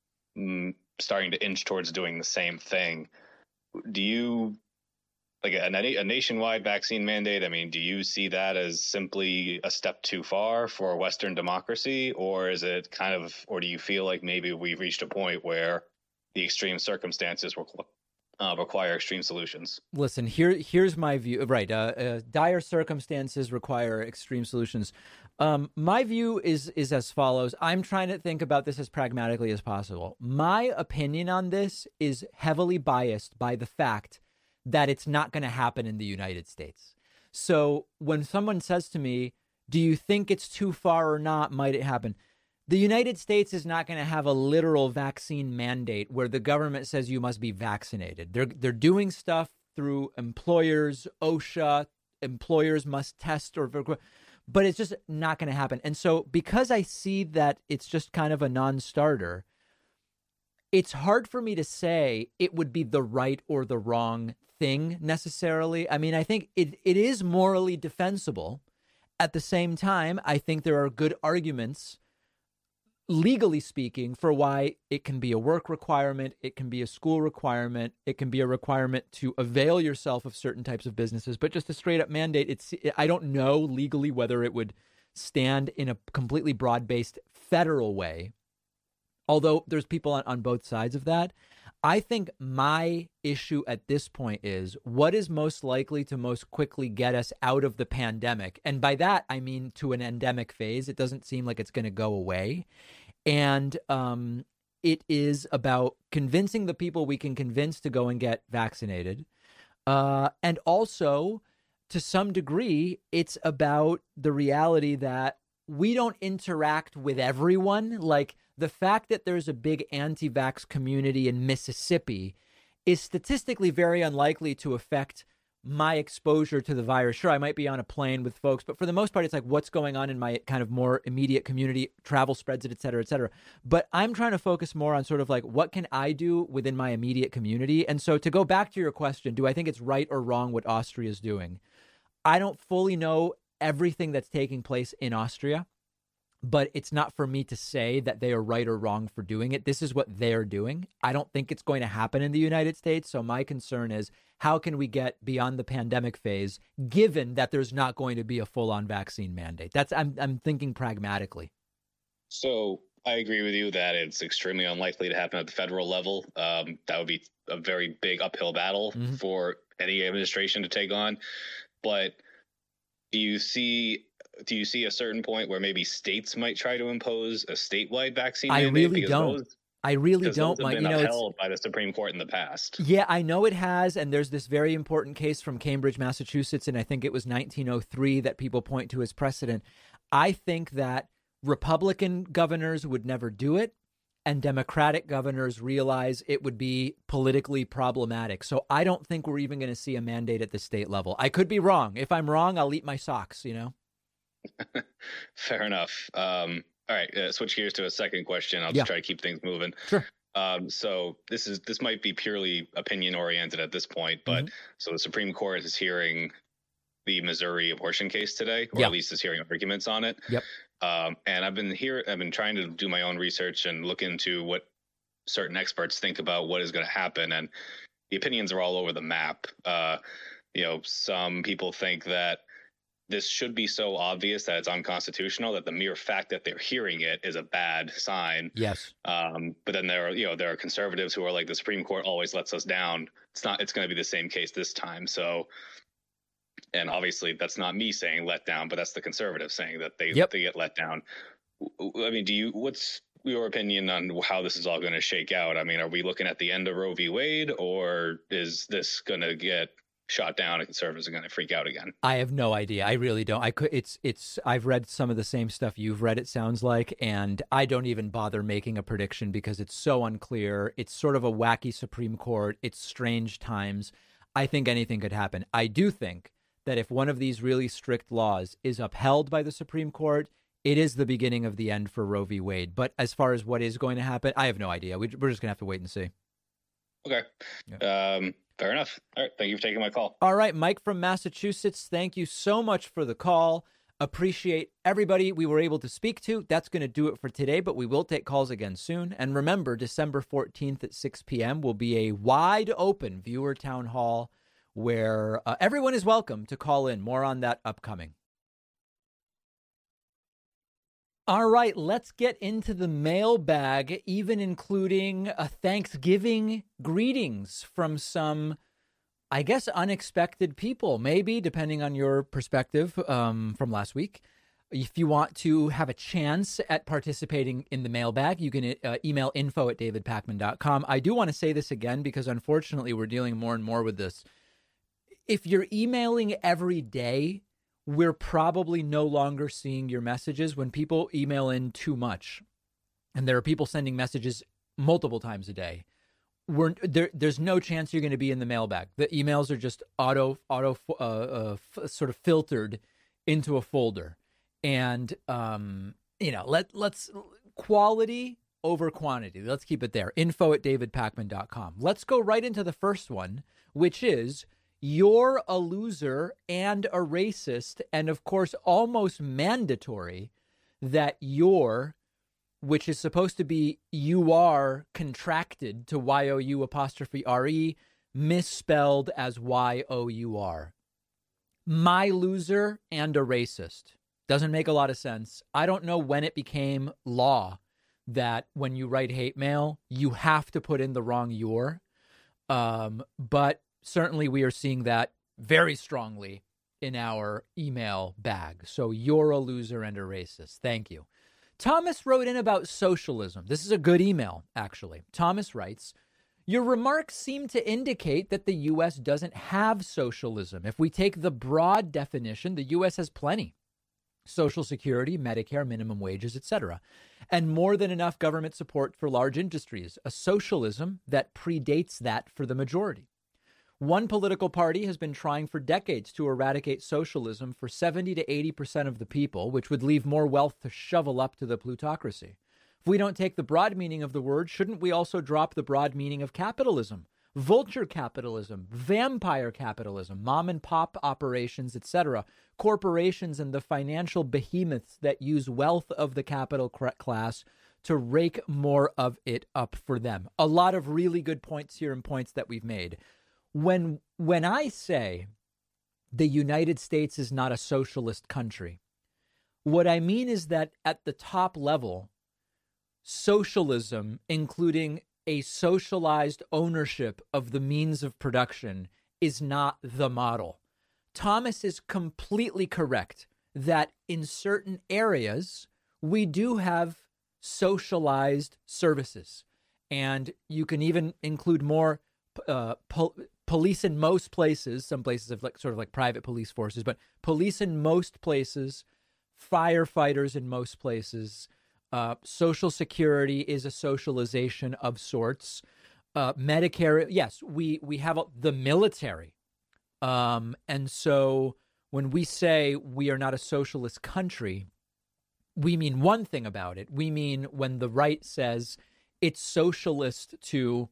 Speaker 15: mm, starting to inch towards doing the same thing? Do you like a, a nationwide vaccine mandate? I mean, do you see that as simply a step too far for Western democracy, or is it kind of, or do you feel like maybe we've reached a point where the extreme circumstances uh, require extreme solutions.
Speaker 4: Listen, here, here's my view. Right. Uh, uh, dire circumstances require extreme solutions. Um, my view is is as follows. I'm trying to think about this as pragmatically as possible. My opinion on this is heavily biased by the fact that it's not going to happen in the United States. So when someone says to me, do you think it's too far or not? Might it happen? The United States is not going to have a literal vaccine mandate where the government says you must be vaccinated. They're they're doing stuff through employers, OSHA, employers must test, or but it's just not going to happen. And so because I see that it's just kind of a non-starter, it's hard for me to say it would be the right or the wrong thing necessarily. I mean, I think it it is morally defensible. At the same time, I think there are good arguments, legally speaking, for why it can be a work requirement, it can be a school requirement, it can be a requirement to avail yourself of certain types of businesses. But just a straight up mandate, it's I don't know legally whether it would stand in a completely broad-based federal way, although there's people on, on both sides of that. I think my issue at this point is what is most likely to most quickly get us out of the pandemic. And by that, I mean to an endemic phase. It doesn't seem like it's going to go away. And um, it is about convincing the people we can convince to go and get vaccinated. Uh, and also, to some degree, it's about the reality that we don't interact with everyone. Like, the fact that there's a big anti-vax community in Mississippi is statistically very unlikely to affect my exposure to the virus. Sure, I might be on a plane with folks, but for the most part, it's like what's going on in my kind of more immediate community, travel spreads it, et cetera, et cetera. But I'm trying to focus more on sort of like, what can I do within my immediate community? And so to go back to your question, do I think it's right or wrong what Austria is doing? I don't fully know everything that's taking place in Austria, but it's not for me to say that they are right or wrong for doing it. This is what they're doing. I don't think it's going to happen in the United States. So my concern is, how can we get beyond the pandemic phase, given that there's not going to be a full-on vaccine mandate? That's I'm I'm thinking pragmatically.
Speaker 15: So I agree with you that it's extremely unlikely to happen at the federal level. Um, that would be a very big uphill battle mm-hmm. for any administration to take on. But do you see do you see a certain point where maybe states might try to impose a statewide vaccine
Speaker 4: I
Speaker 15: mandate?
Speaker 4: really don't. Those, I really don't.
Speaker 15: Those have been
Speaker 4: you know,
Speaker 15: upheld by the Supreme Court in the past.
Speaker 4: Yeah, I know it has. And there's this very important case from Cambridge, Massachusetts, and I think it was nineteen oh three that people point to as precedent. I think that Republican governors would never do it, and Democratic governors realize it would be politically problematic. So I don't think we're even going to see a mandate at the state level. I could be wrong. If I'm wrong, I'll eat my socks, you know?
Speaker 15: Fair enough. Um, all right, uh, switch gears to a second question. I'll just
Speaker 4: Yeah.
Speaker 15: try to keep things moving.
Speaker 4: Sure.
Speaker 15: Um, so this is this might be purely opinion oriented at this point, but
Speaker 4: Mhm.
Speaker 15: so the Supreme Court is hearing the Missouri abortion case today, or
Speaker 4: Yeah.
Speaker 15: at least is hearing arguments on it.
Speaker 4: Yep.
Speaker 15: Um, and I've been here. I've been trying to do my own research and look into what certain experts think about what is going to happen, and the opinions are all over the map. Uh, you know, some people think that this should be so obvious that it's unconstitutional that the mere fact that they're hearing it is a bad sign.
Speaker 4: Yes.
Speaker 15: Um, but then there are, you know, there are conservatives who are like, the Supreme Court always lets us down. It's not, it's going to be the same case this time. So, and obviously that's not me saying let down, but that's the conservatives saying that they,
Speaker 4: Yep.
Speaker 15: they get let down. I mean, do you, what's your opinion on how this is all going to shake out? I mean, are we looking at the end of Roe v. Wade, or is this going to get shot down and conservatives are going to freak out again?
Speaker 4: I have no idea. I really don't. I could. It's. It's. I've read some of the same stuff you've read. It sounds like, and I don't even bother making a prediction because it's so unclear. It's sort of a wacky Supreme Court. It's strange times. I think anything could happen. I do think that if one of these really strict laws is upheld by the Supreme Court, it is the beginning of the end for Roe v. Wade. But as far as what is going to happen, I have no idea. We, we're just going to have to wait and see.
Speaker 15: Okay. Um, fair enough. All right. Thank you for taking my call.
Speaker 4: All right, Mike from Massachusetts, thank you so much for the call. Appreciate everybody we were able to speak to. That's going to do it for today, but we will take calls again soon. And remember, December fourteenth at six p.m. will be a wide open viewer town hall where uh, everyone is welcome to call in. More on that upcoming. All right, let's get into the mailbag, even including a Thanksgiving greetings from some, I guess, unexpected people, maybe, depending on your perspective um, from last week. If you want to have a chance at participating in the mailbag, you can uh, email info at david pakman dot com. I do want to say this again because, unfortunately, we're dealing more and more with this. If you're emailing every day, we're probably no longer seeing your messages when people email in too much. And there are people sending messages multiple times a day. We're, there, there's no chance you're going to be in the mailbag. The emails are just auto, auto, uh, uh, f- sort of filtered into a folder. And, um, you know, let, let's quality over quantity. Let's keep it there. Info at david pakman dot com. Let's go right into the first one, which is, you're a loser and a racist, and of course, almost mandatory that you're, which is supposed to be you are contracted to Y O U apostrophe R E, misspelled as Y O U R. My loser and a racist. Doesn't make a lot of sense. I don't know when it became law that when you write hate mail, you have to put in the wrong your. Um, but certainly we are seeing that very strongly in our email bag. So you're a loser and a racist. Thank you. Thomas wrote in about socialism. This is a good email, actually. Thomas writes, your remarks seem to indicate that the U S doesn't have socialism. If we take the broad definition, the U S has plenty. Social Security, Medicare, minimum wages, et cetera, and more than enough government support for large industries, a socialism that predates that for the majority. One political party has been trying for decades to eradicate socialism for seventy to eighty percent of the people, which would leave more wealth to shovel up to the plutocracy. If we don't take the broad meaning of the word, shouldn't we also drop the broad meaning of capitalism? Vulture capitalism, vampire capitalism, mom and pop operations, et cetera, corporations and the financial behemoths that use wealth of the capital class to rake more of it up for them. A lot of really good points here and points that we've made. When when I say the United States is not a socialist country, what I mean is that at the top level, socialism, including a socialized ownership of the means of production, is not the model. Thomas is completely correct that in certain areas, we do have socialized services. And you can even include more uh, pol- police in most places. Some places have like sort of like private police forces, but police in most places, firefighters in most places. Uh, Social Security is a socialization of sorts. Uh, Medicare, yes, we we have a, the military. Um, and so when we say we are not a socialist country, we mean one thing about it. We mean when the right says it's socialist to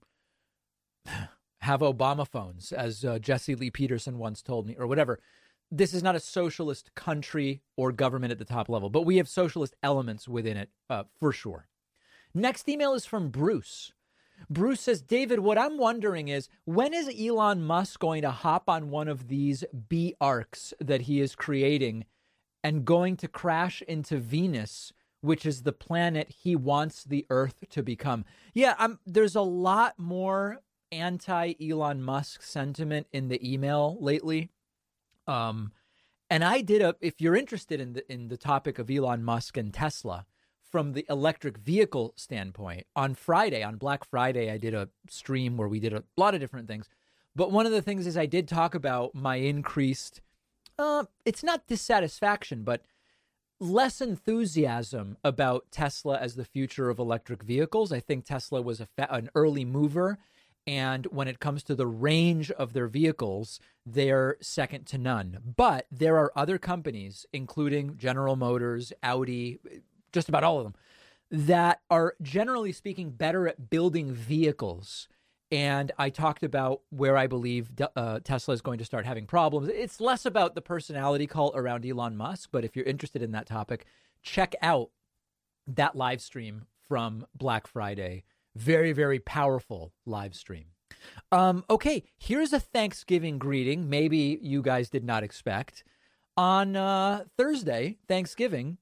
Speaker 4: have Obama phones, as uh, Jesse Lee Peterson once told me, or whatever. This is not a socialist country or government at the top level, but we have socialist elements within it uh, for sure. Next email is from Bruce. Bruce says, David, what I'm wondering is, when is Elon Musk going to hop on one of these B arcs that he is creating and going to crash into Venus, which is the planet he wants the Earth to become? Yeah, I'm, there's a lot more anti-Elon Musk sentiment in the email lately. Um, and I did a, if you're interested in the, in the topic of Elon Musk and Tesla from the electric vehicle standpoint, on Friday, on Black Friday, I did a stream where we did a lot of different things. But one of the things is I did talk about my increased, uh, it's not dissatisfaction, but less enthusiasm about Tesla as the future of electric vehicles. I think Tesla was a fa- an early mover. And when it comes to the range of their vehicles, they're second to none. But there are other companies, including General Motors, Audi, just about all of them, that are generally speaking better at building vehicles. And I talked about where I believe uh, Tesla is going to start having problems. It's less about the personality cult around Elon Musk, but if you're interested in that topic, check out that live stream from Black Friday. Very, very powerful live stream. Um, okay, here's a Thanksgiving greeting maybe you guys did not expect. On uh, Thursday, Thanksgiving,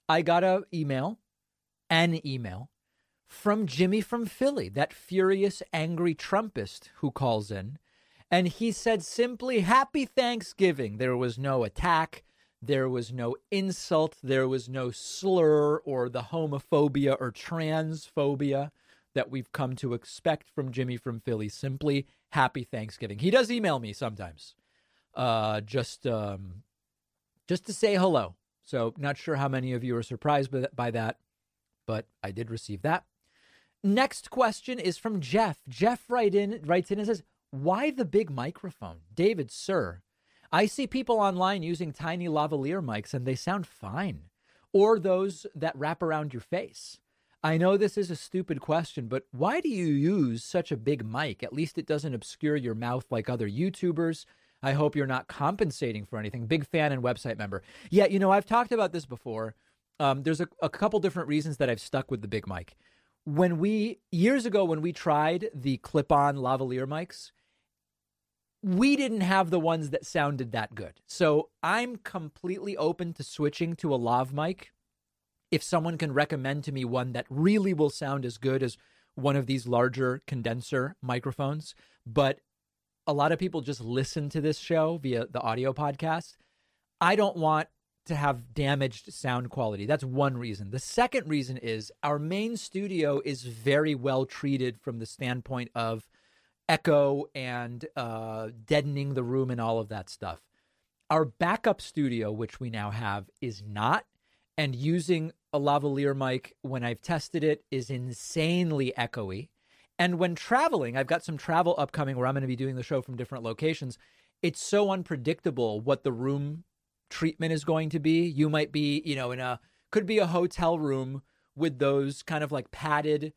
Speaker 4: I got a email, an email, from Jimmy from Philly, that furious, angry Trumpist who calls in. And he said simply, Happy Thanksgiving. There was no attack. There was no insult. There was no slur or the homophobia or transphobia that we've come to expect from Jimmy from Philly. Simply, Happy Thanksgiving. He does email me sometimes, uh, just um, just to say hello. So not sure how many of you are surprised by, by that, but I did receive that. Next question is from Jeff. Jeff write in, writes in and says, why the big microphone? David, sir, I see people online using tiny lavalier mics and they sound fine. Or those that wrap around your face. I know this is a stupid question, but why do you use such a big mic? At least it doesn't obscure your mouth like other YouTubers. I hope you're not compensating for anything. Big fan and website member. Yeah, you know, I've talked about this before. Um, there's a, a couple different reasons that I've stuck with the big mic. When we, years ago, when we tried the clip-on lavalier mics, we didn't have the ones that sounded that good. So I'm completely open to switching to a lav mic if someone can recommend to me one that really will sound as good as one of these larger condenser microphones. But a lot of people just listen to this show via the audio podcast. I don't want to have damaged sound quality. That's one reason. The second reason is our main studio is very well treated from the standpoint of echo and uh, deadening the room and all of that stuff. Our backup studio, which we now have, is not. And using a lavalier mic, when I've tested it, is insanely echoey. And when traveling, I've got some travel upcoming where I'm going to be doing the show from different locations. It's so unpredictable what the room treatment is going to be. You might be, you know, in a, could be a hotel room with those kind of like padded,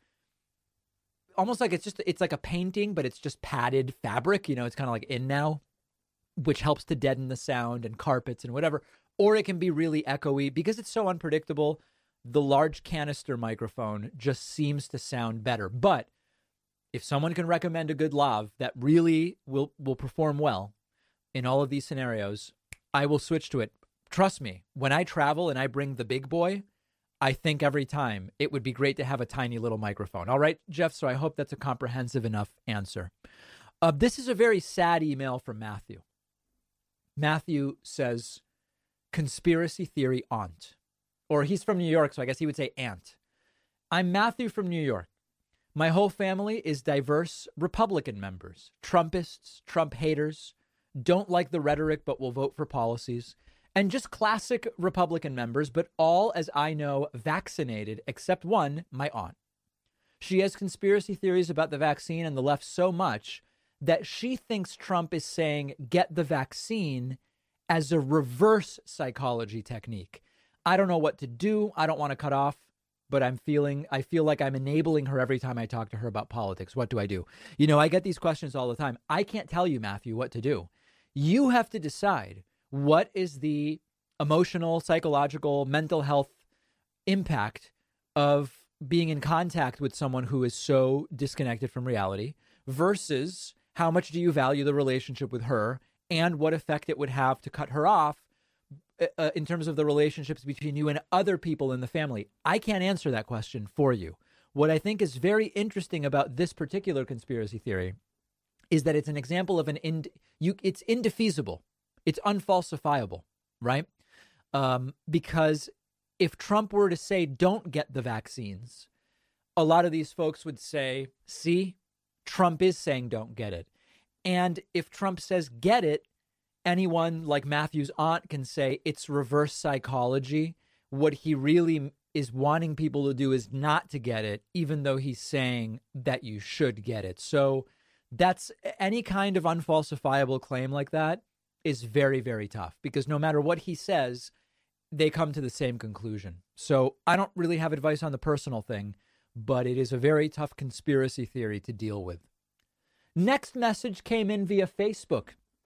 Speaker 4: almost like it's just, it's like a painting, but it's just padded fabric. You know, it's kind of like in now, which helps to deaden the sound, and carpets and whatever. Or it can be really echoey because it's so unpredictable. The large canister microphone just seems to sound better. But if someone can recommend a good lav that really will, will perform well in all of these scenarios, I will switch to it. Trust me, when I travel and I bring the big boy, I think every time it would be great to have a tiny little microphone. All right, Jeff, so I hope that's a comprehensive enough answer. Uh, this is a very sad email from Matthew. Matthew says, conspiracy theory aunt. Or he's from New York, so I guess he would say aunt. I'm Matthew from New York. My whole family is diverse Republican members, Trumpists, Trump haters, don't like the rhetoric but will vote for policies, and just classic Republican members, but all, as I know, vaccinated, except one, my aunt. She has conspiracy theories about the vaccine and the left so much that she thinks Trump is saying, get the vaccine, as a reverse psychology technique. I don't know what to do. I don't want to cut off, but I'm feeling, I feel like I'm enabling her every time I talk to her about politics. What do I do? You know, I get these questions all the time. I can't tell you, Matthew, what to do. You have to decide what is the emotional, psychological, mental health impact of being in contact with someone who is so disconnected from reality versus how much do you value the relationship with her and what effect it would have to cut her off uh, in terms of the relationships between you and other people in the family. I can't answer that question for you. What I think is very interesting about this particular conspiracy theory is that it's an example of an ind- you it's indefeasible. It's unfalsifiable, right? Um, because if Trump were to say, don't get the vaccines, a lot of these folks would say, see, Trump is saying don't get it. And if Trump says get it, anyone like Matthew's aunt can say it's reverse psychology. What he really is wanting people to do is not to get it, even though he's saying that you should get it. So that's any kind of unfalsifiable claim like that is very, very tough because no matter what he says, they come to the same conclusion. So I don't really have advice on the personal thing, but it is a very tough conspiracy theory to deal with. Next message came in via Facebook.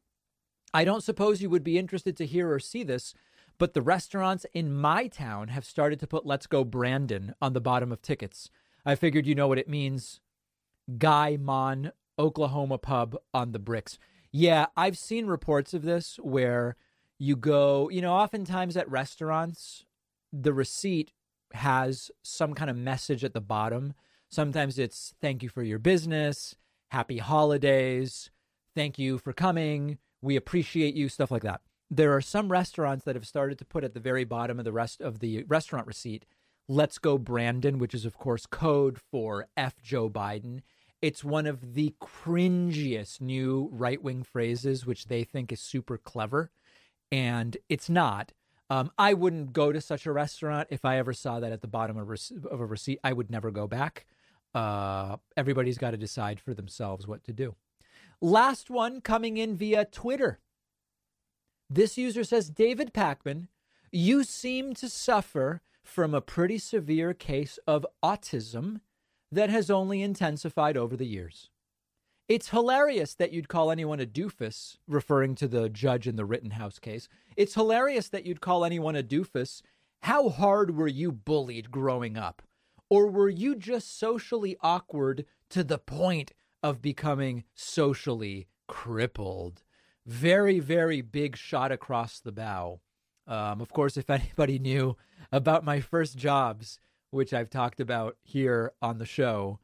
Speaker 4: I don't suppose you would be interested to hear or see this, but the restaurants in my town have started to put Let's Go Brandon on the bottom of tickets. I figured you know what it means. Guy Mon, Oklahoma pub on the bricks. Yeah, I've seen reports of this where you go, you know, oftentimes at restaurants, the receipt has some kind of message at the bottom. Sometimes it's thank you for your business, happy holidays, thank you for coming, we appreciate you, stuff like that. There are some restaurants that have started to put at the very bottom of the rest of the restaurant receipt, "Let's go Brandon," which is, of course, code for F Joe Biden. It's one of the cringiest new right-wing phrases, which they think is super clever, and it's not. Um, I wouldn't go to such a restaurant. If I ever saw that at the bottom of, rec- of a receipt, I would never go back. Uh, everybody's got to decide for themselves what to do. Last one coming in via Twitter. This user says, David Pakman, you seem to suffer from a pretty severe case of autism that has only intensified over the years. It's hilarious that you'd call anyone a doofus, referring to the judge in the Rittenhouse case. It's hilarious that you'd call anyone a doofus. How hard were you bullied growing up? Or were you just socially awkward to the point of becoming socially crippled? Very, very big shot across the bow. Um, of course, if anybody knew about my first jobs, which I've talked about here on the show,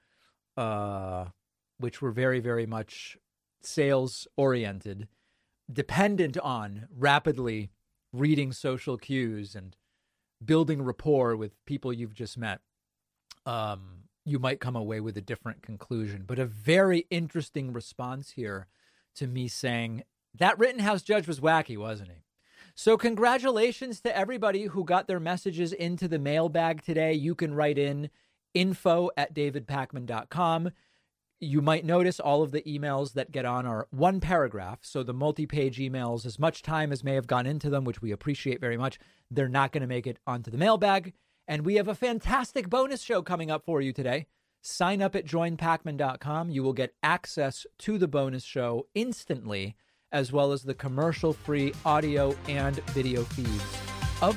Speaker 4: uh, which were very, very much sales-oriented, dependent on rapidly reading social cues and building rapport with people you've just met, um, you might come away with a different conclusion. But a very interesting response here to me saying, that Rittenhouse judge was wacky, wasn't he? So congratulations to everybody who got their messages into the mailbag today. You can write in info at david pakman dot com. You might notice all of the emails that get on are one paragraph. So the multi-page emails, as much time as may have gone into them, which we appreciate very much, they're not going to make it onto the mailbag. And we have a fantastic bonus show coming up for you today. Sign up at join pakman dot com. You will get access to the bonus show instantly, as well as the commercial-free audio and video feeds of...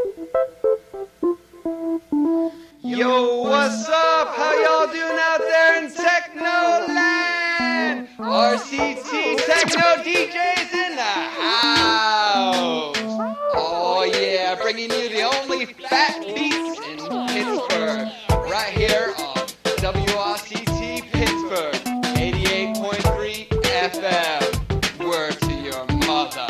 Speaker 16: Yo, what's up? How y'all doing out there in Technoland? R C T Techno D Js in the house. Oh yeah, bringing you the only fat beats in Pittsburgh. Right here on W R C T Pittsburgh, eighty-eight point three F M. Word to your mother.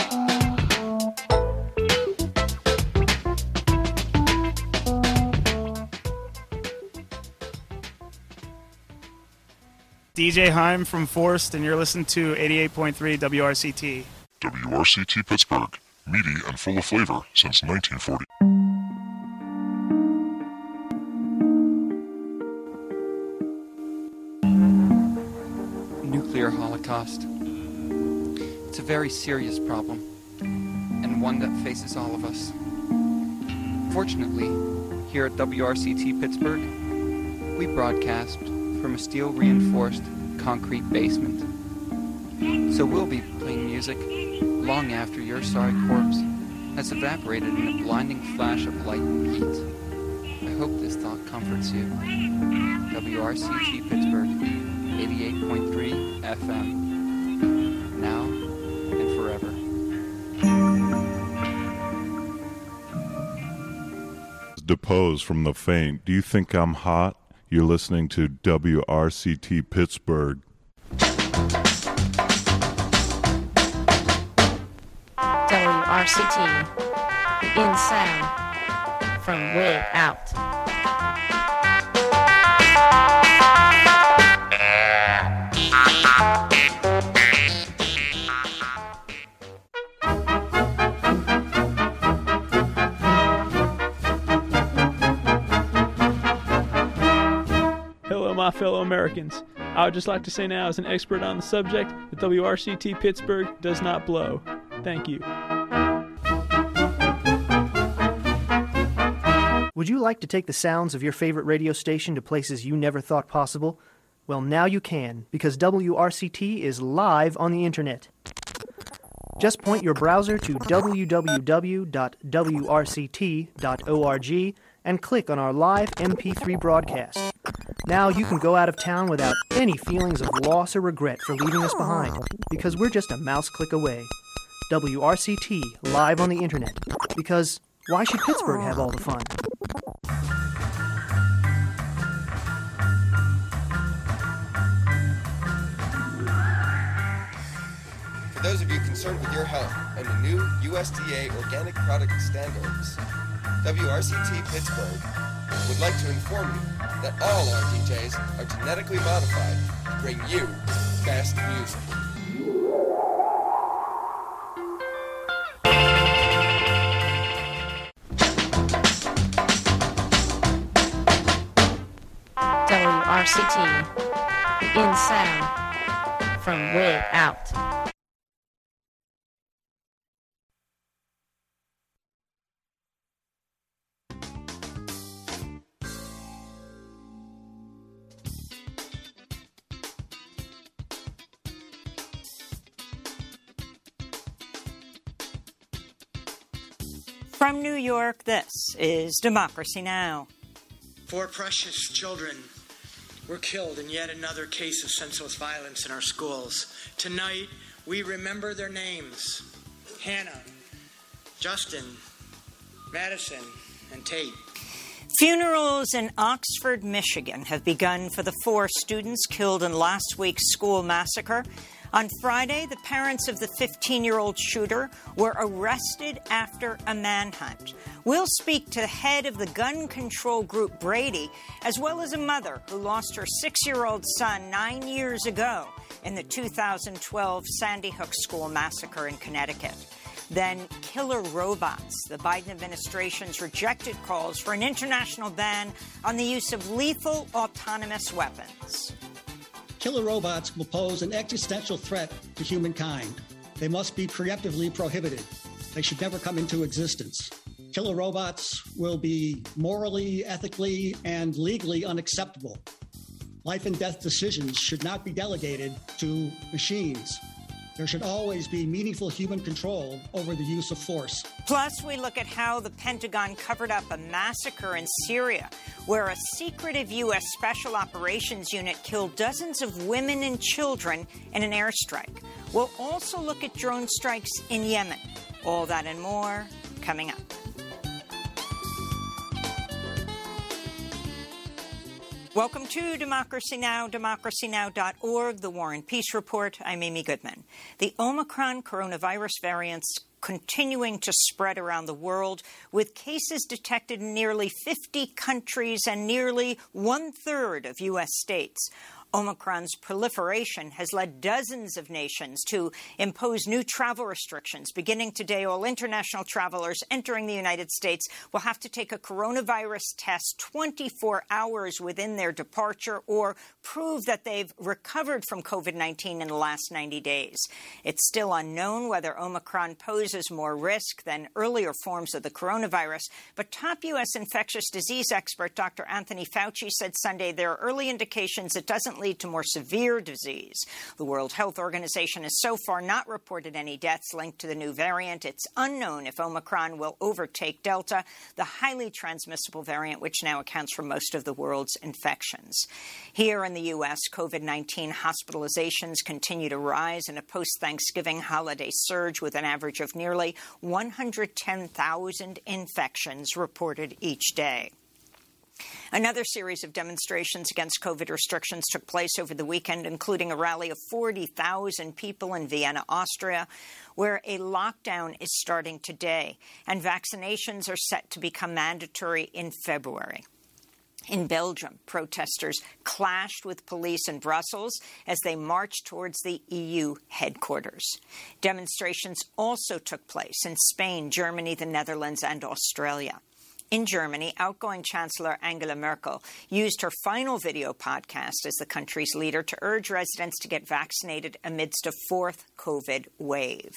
Speaker 17: D J Heim from Forst, and you're listening to eighty-eight point three W R C T.
Speaker 18: W R C T Pittsburgh, meaty and full of flavor since nineteen forty.
Speaker 19: Nuclear holocaust. It's a very serious problem, and one that faces all of us. Fortunately, here at W R C T Pittsburgh, we broadcast from a steel-reinforced concrete basement. So we'll be playing music long after your sorry corpse has evaporated in a blinding flash of light and heat. I hope this thought comforts you. W R C T Pittsburgh, eighty-eight point three F M. Now and forever.
Speaker 18: Depose from the faint. Do you think I'm hot? You're listening to W R C T Pittsburgh.
Speaker 20: W R C T, the in sound from way out.
Speaker 21: Hello, my fellow Americans. I would just like to say now, as an expert on the subject, that W R C T Pittsburgh does not blow. Thank you.
Speaker 22: Would you like to take the sounds of your favorite radio station to places you never thought possible? Well, now you can, because W R C T is live on the internet. Just point your browser to w w w dot w r c t dot org and click on our live M P three broadcast. Now you can go out of town without any feelings of loss or regret for leaving us behind, because we're just a mouse click away. W R C T, live on the internet, because Why should Pittsburgh have all the fun?
Speaker 1: For those of you concerned with your health and the new U S D A organic product standards, W R C T Pittsburgh would like to inform you that all our D Js are genetically modified to bring you best music.
Speaker 20: W R C T, in sound, from way out.
Speaker 2: From New York, this is Democracy Now!
Speaker 23: Four precious children were killed in yet another case of senseless violence in our schools. Tonight, we remember their names: Hannah, Justin, Madison, and Tate.
Speaker 2: Funerals in Oxford, Michigan have begun for the four students killed in last week's school massacre. On Friday, the parents of the fifteen-year-old shooter were arrested after a manhunt. We'll speak to the head of the gun control group Brady, as well as a mother who lost her six-year-old son nine years ago in the two thousand twelve Sandy Hook school massacre in Connecticut. Then killer robots. The Biden administration's rejected calls for an international ban on the use of lethal autonomous weapons.
Speaker 24: Killer robots will pose an existential threat to humankind. They must be preemptively prohibited. They should never come into existence. Killer robots will be morally, ethically, and legally unacceptable. Life and death decisions should not be delegated to machines. There should always be meaningful human control over the use of force.
Speaker 2: Plus, we look at how the Pentagon covered up a massacre in Syria, where a secretive U S Special Operations Unit killed dozens of women and children in an airstrike. We'll also look at drone strikes in Yemen. All that and more coming up. Welcome to Democracy Now!, democracy now dot org, the War and Peace Report. I'm Amy Goodman. The Omicron coronavirus variant's continuing to spread around the world, with cases detected in nearly fifty countries and nearly one-third of U S states. Omicron's proliferation has led dozens of nations to impose new travel restrictions. Beginning today, all international travelers entering the United States will have to take a coronavirus test twenty-four hours within their departure or prove that they've recovered from COVID nineteen in the last ninety days. It's still unknown whether Omicron poses more risk than earlier forms of the coronavirus, but top U S infectious disease expert Doctor Anthony Fauci said Sunday there are early indications it doesn't lead to more severe disease. The World Health Organization has so far not reported any deaths linked to the new variant. It's unknown if Omicron will overtake Delta, the highly transmissible variant which now accounts for most of the world's infections. Here in the U S, COVID nineteen hospitalizations continue to rise in a post-Thanksgiving holiday surge with an average of nearly one hundred ten thousand infections reported each day. Another series of demonstrations against COVID restrictions took place over the weekend, including a rally of forty thousand people in Vienna, Austria, where a lockdown is starting today, and vaccinations are set to become mandatory in February. In Belgium, protesters clashed with police in Brussels as they marched towards the E U headquarters. Demonstrations also took place in Spain, Germany, the Netherlands, and Australia. In Germany, outgoing Chancellor Angela Merkel used her final video podcast as the country's leader to urge residents to get vaccinated amidst a fourth COVID wave.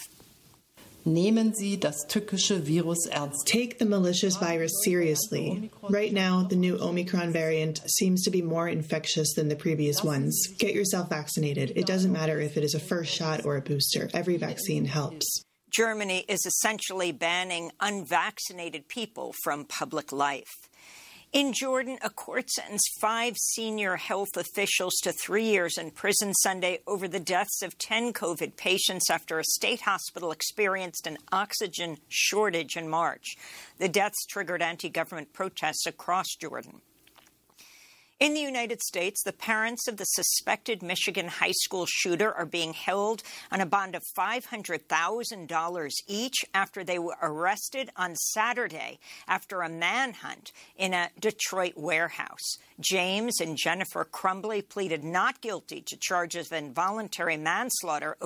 Speaker 25: Nehmen Sie das tückische Virus ernst.
Speaker 26: Take the malicious virus seriously. Right now, the new Omicron variant seems to be more infectious than the previous ones. Get yourself vaccinated. It doesn't matter if it is a first shot or a booster. Every vaccine helps.
Speaker 2: Germany is essentially banning unvaccinated people from public life. In Jordan, a court sentenced five senior health officials to three years in prison Sunday over the deaths of ten COVID patients after a state hospital experienced an oxygen shortage in March. The deaths triggered anti-government protests across Jordan. In the United States, the parents of the suspected Michigan high school shooter are being held on a bond of five hundred thousand dollars each after they were arrested on Saturday after a manhunt in a Detroit warehouse. James and Jennifer Crumbly pleaded not guilty to charges of involuntary manslaughter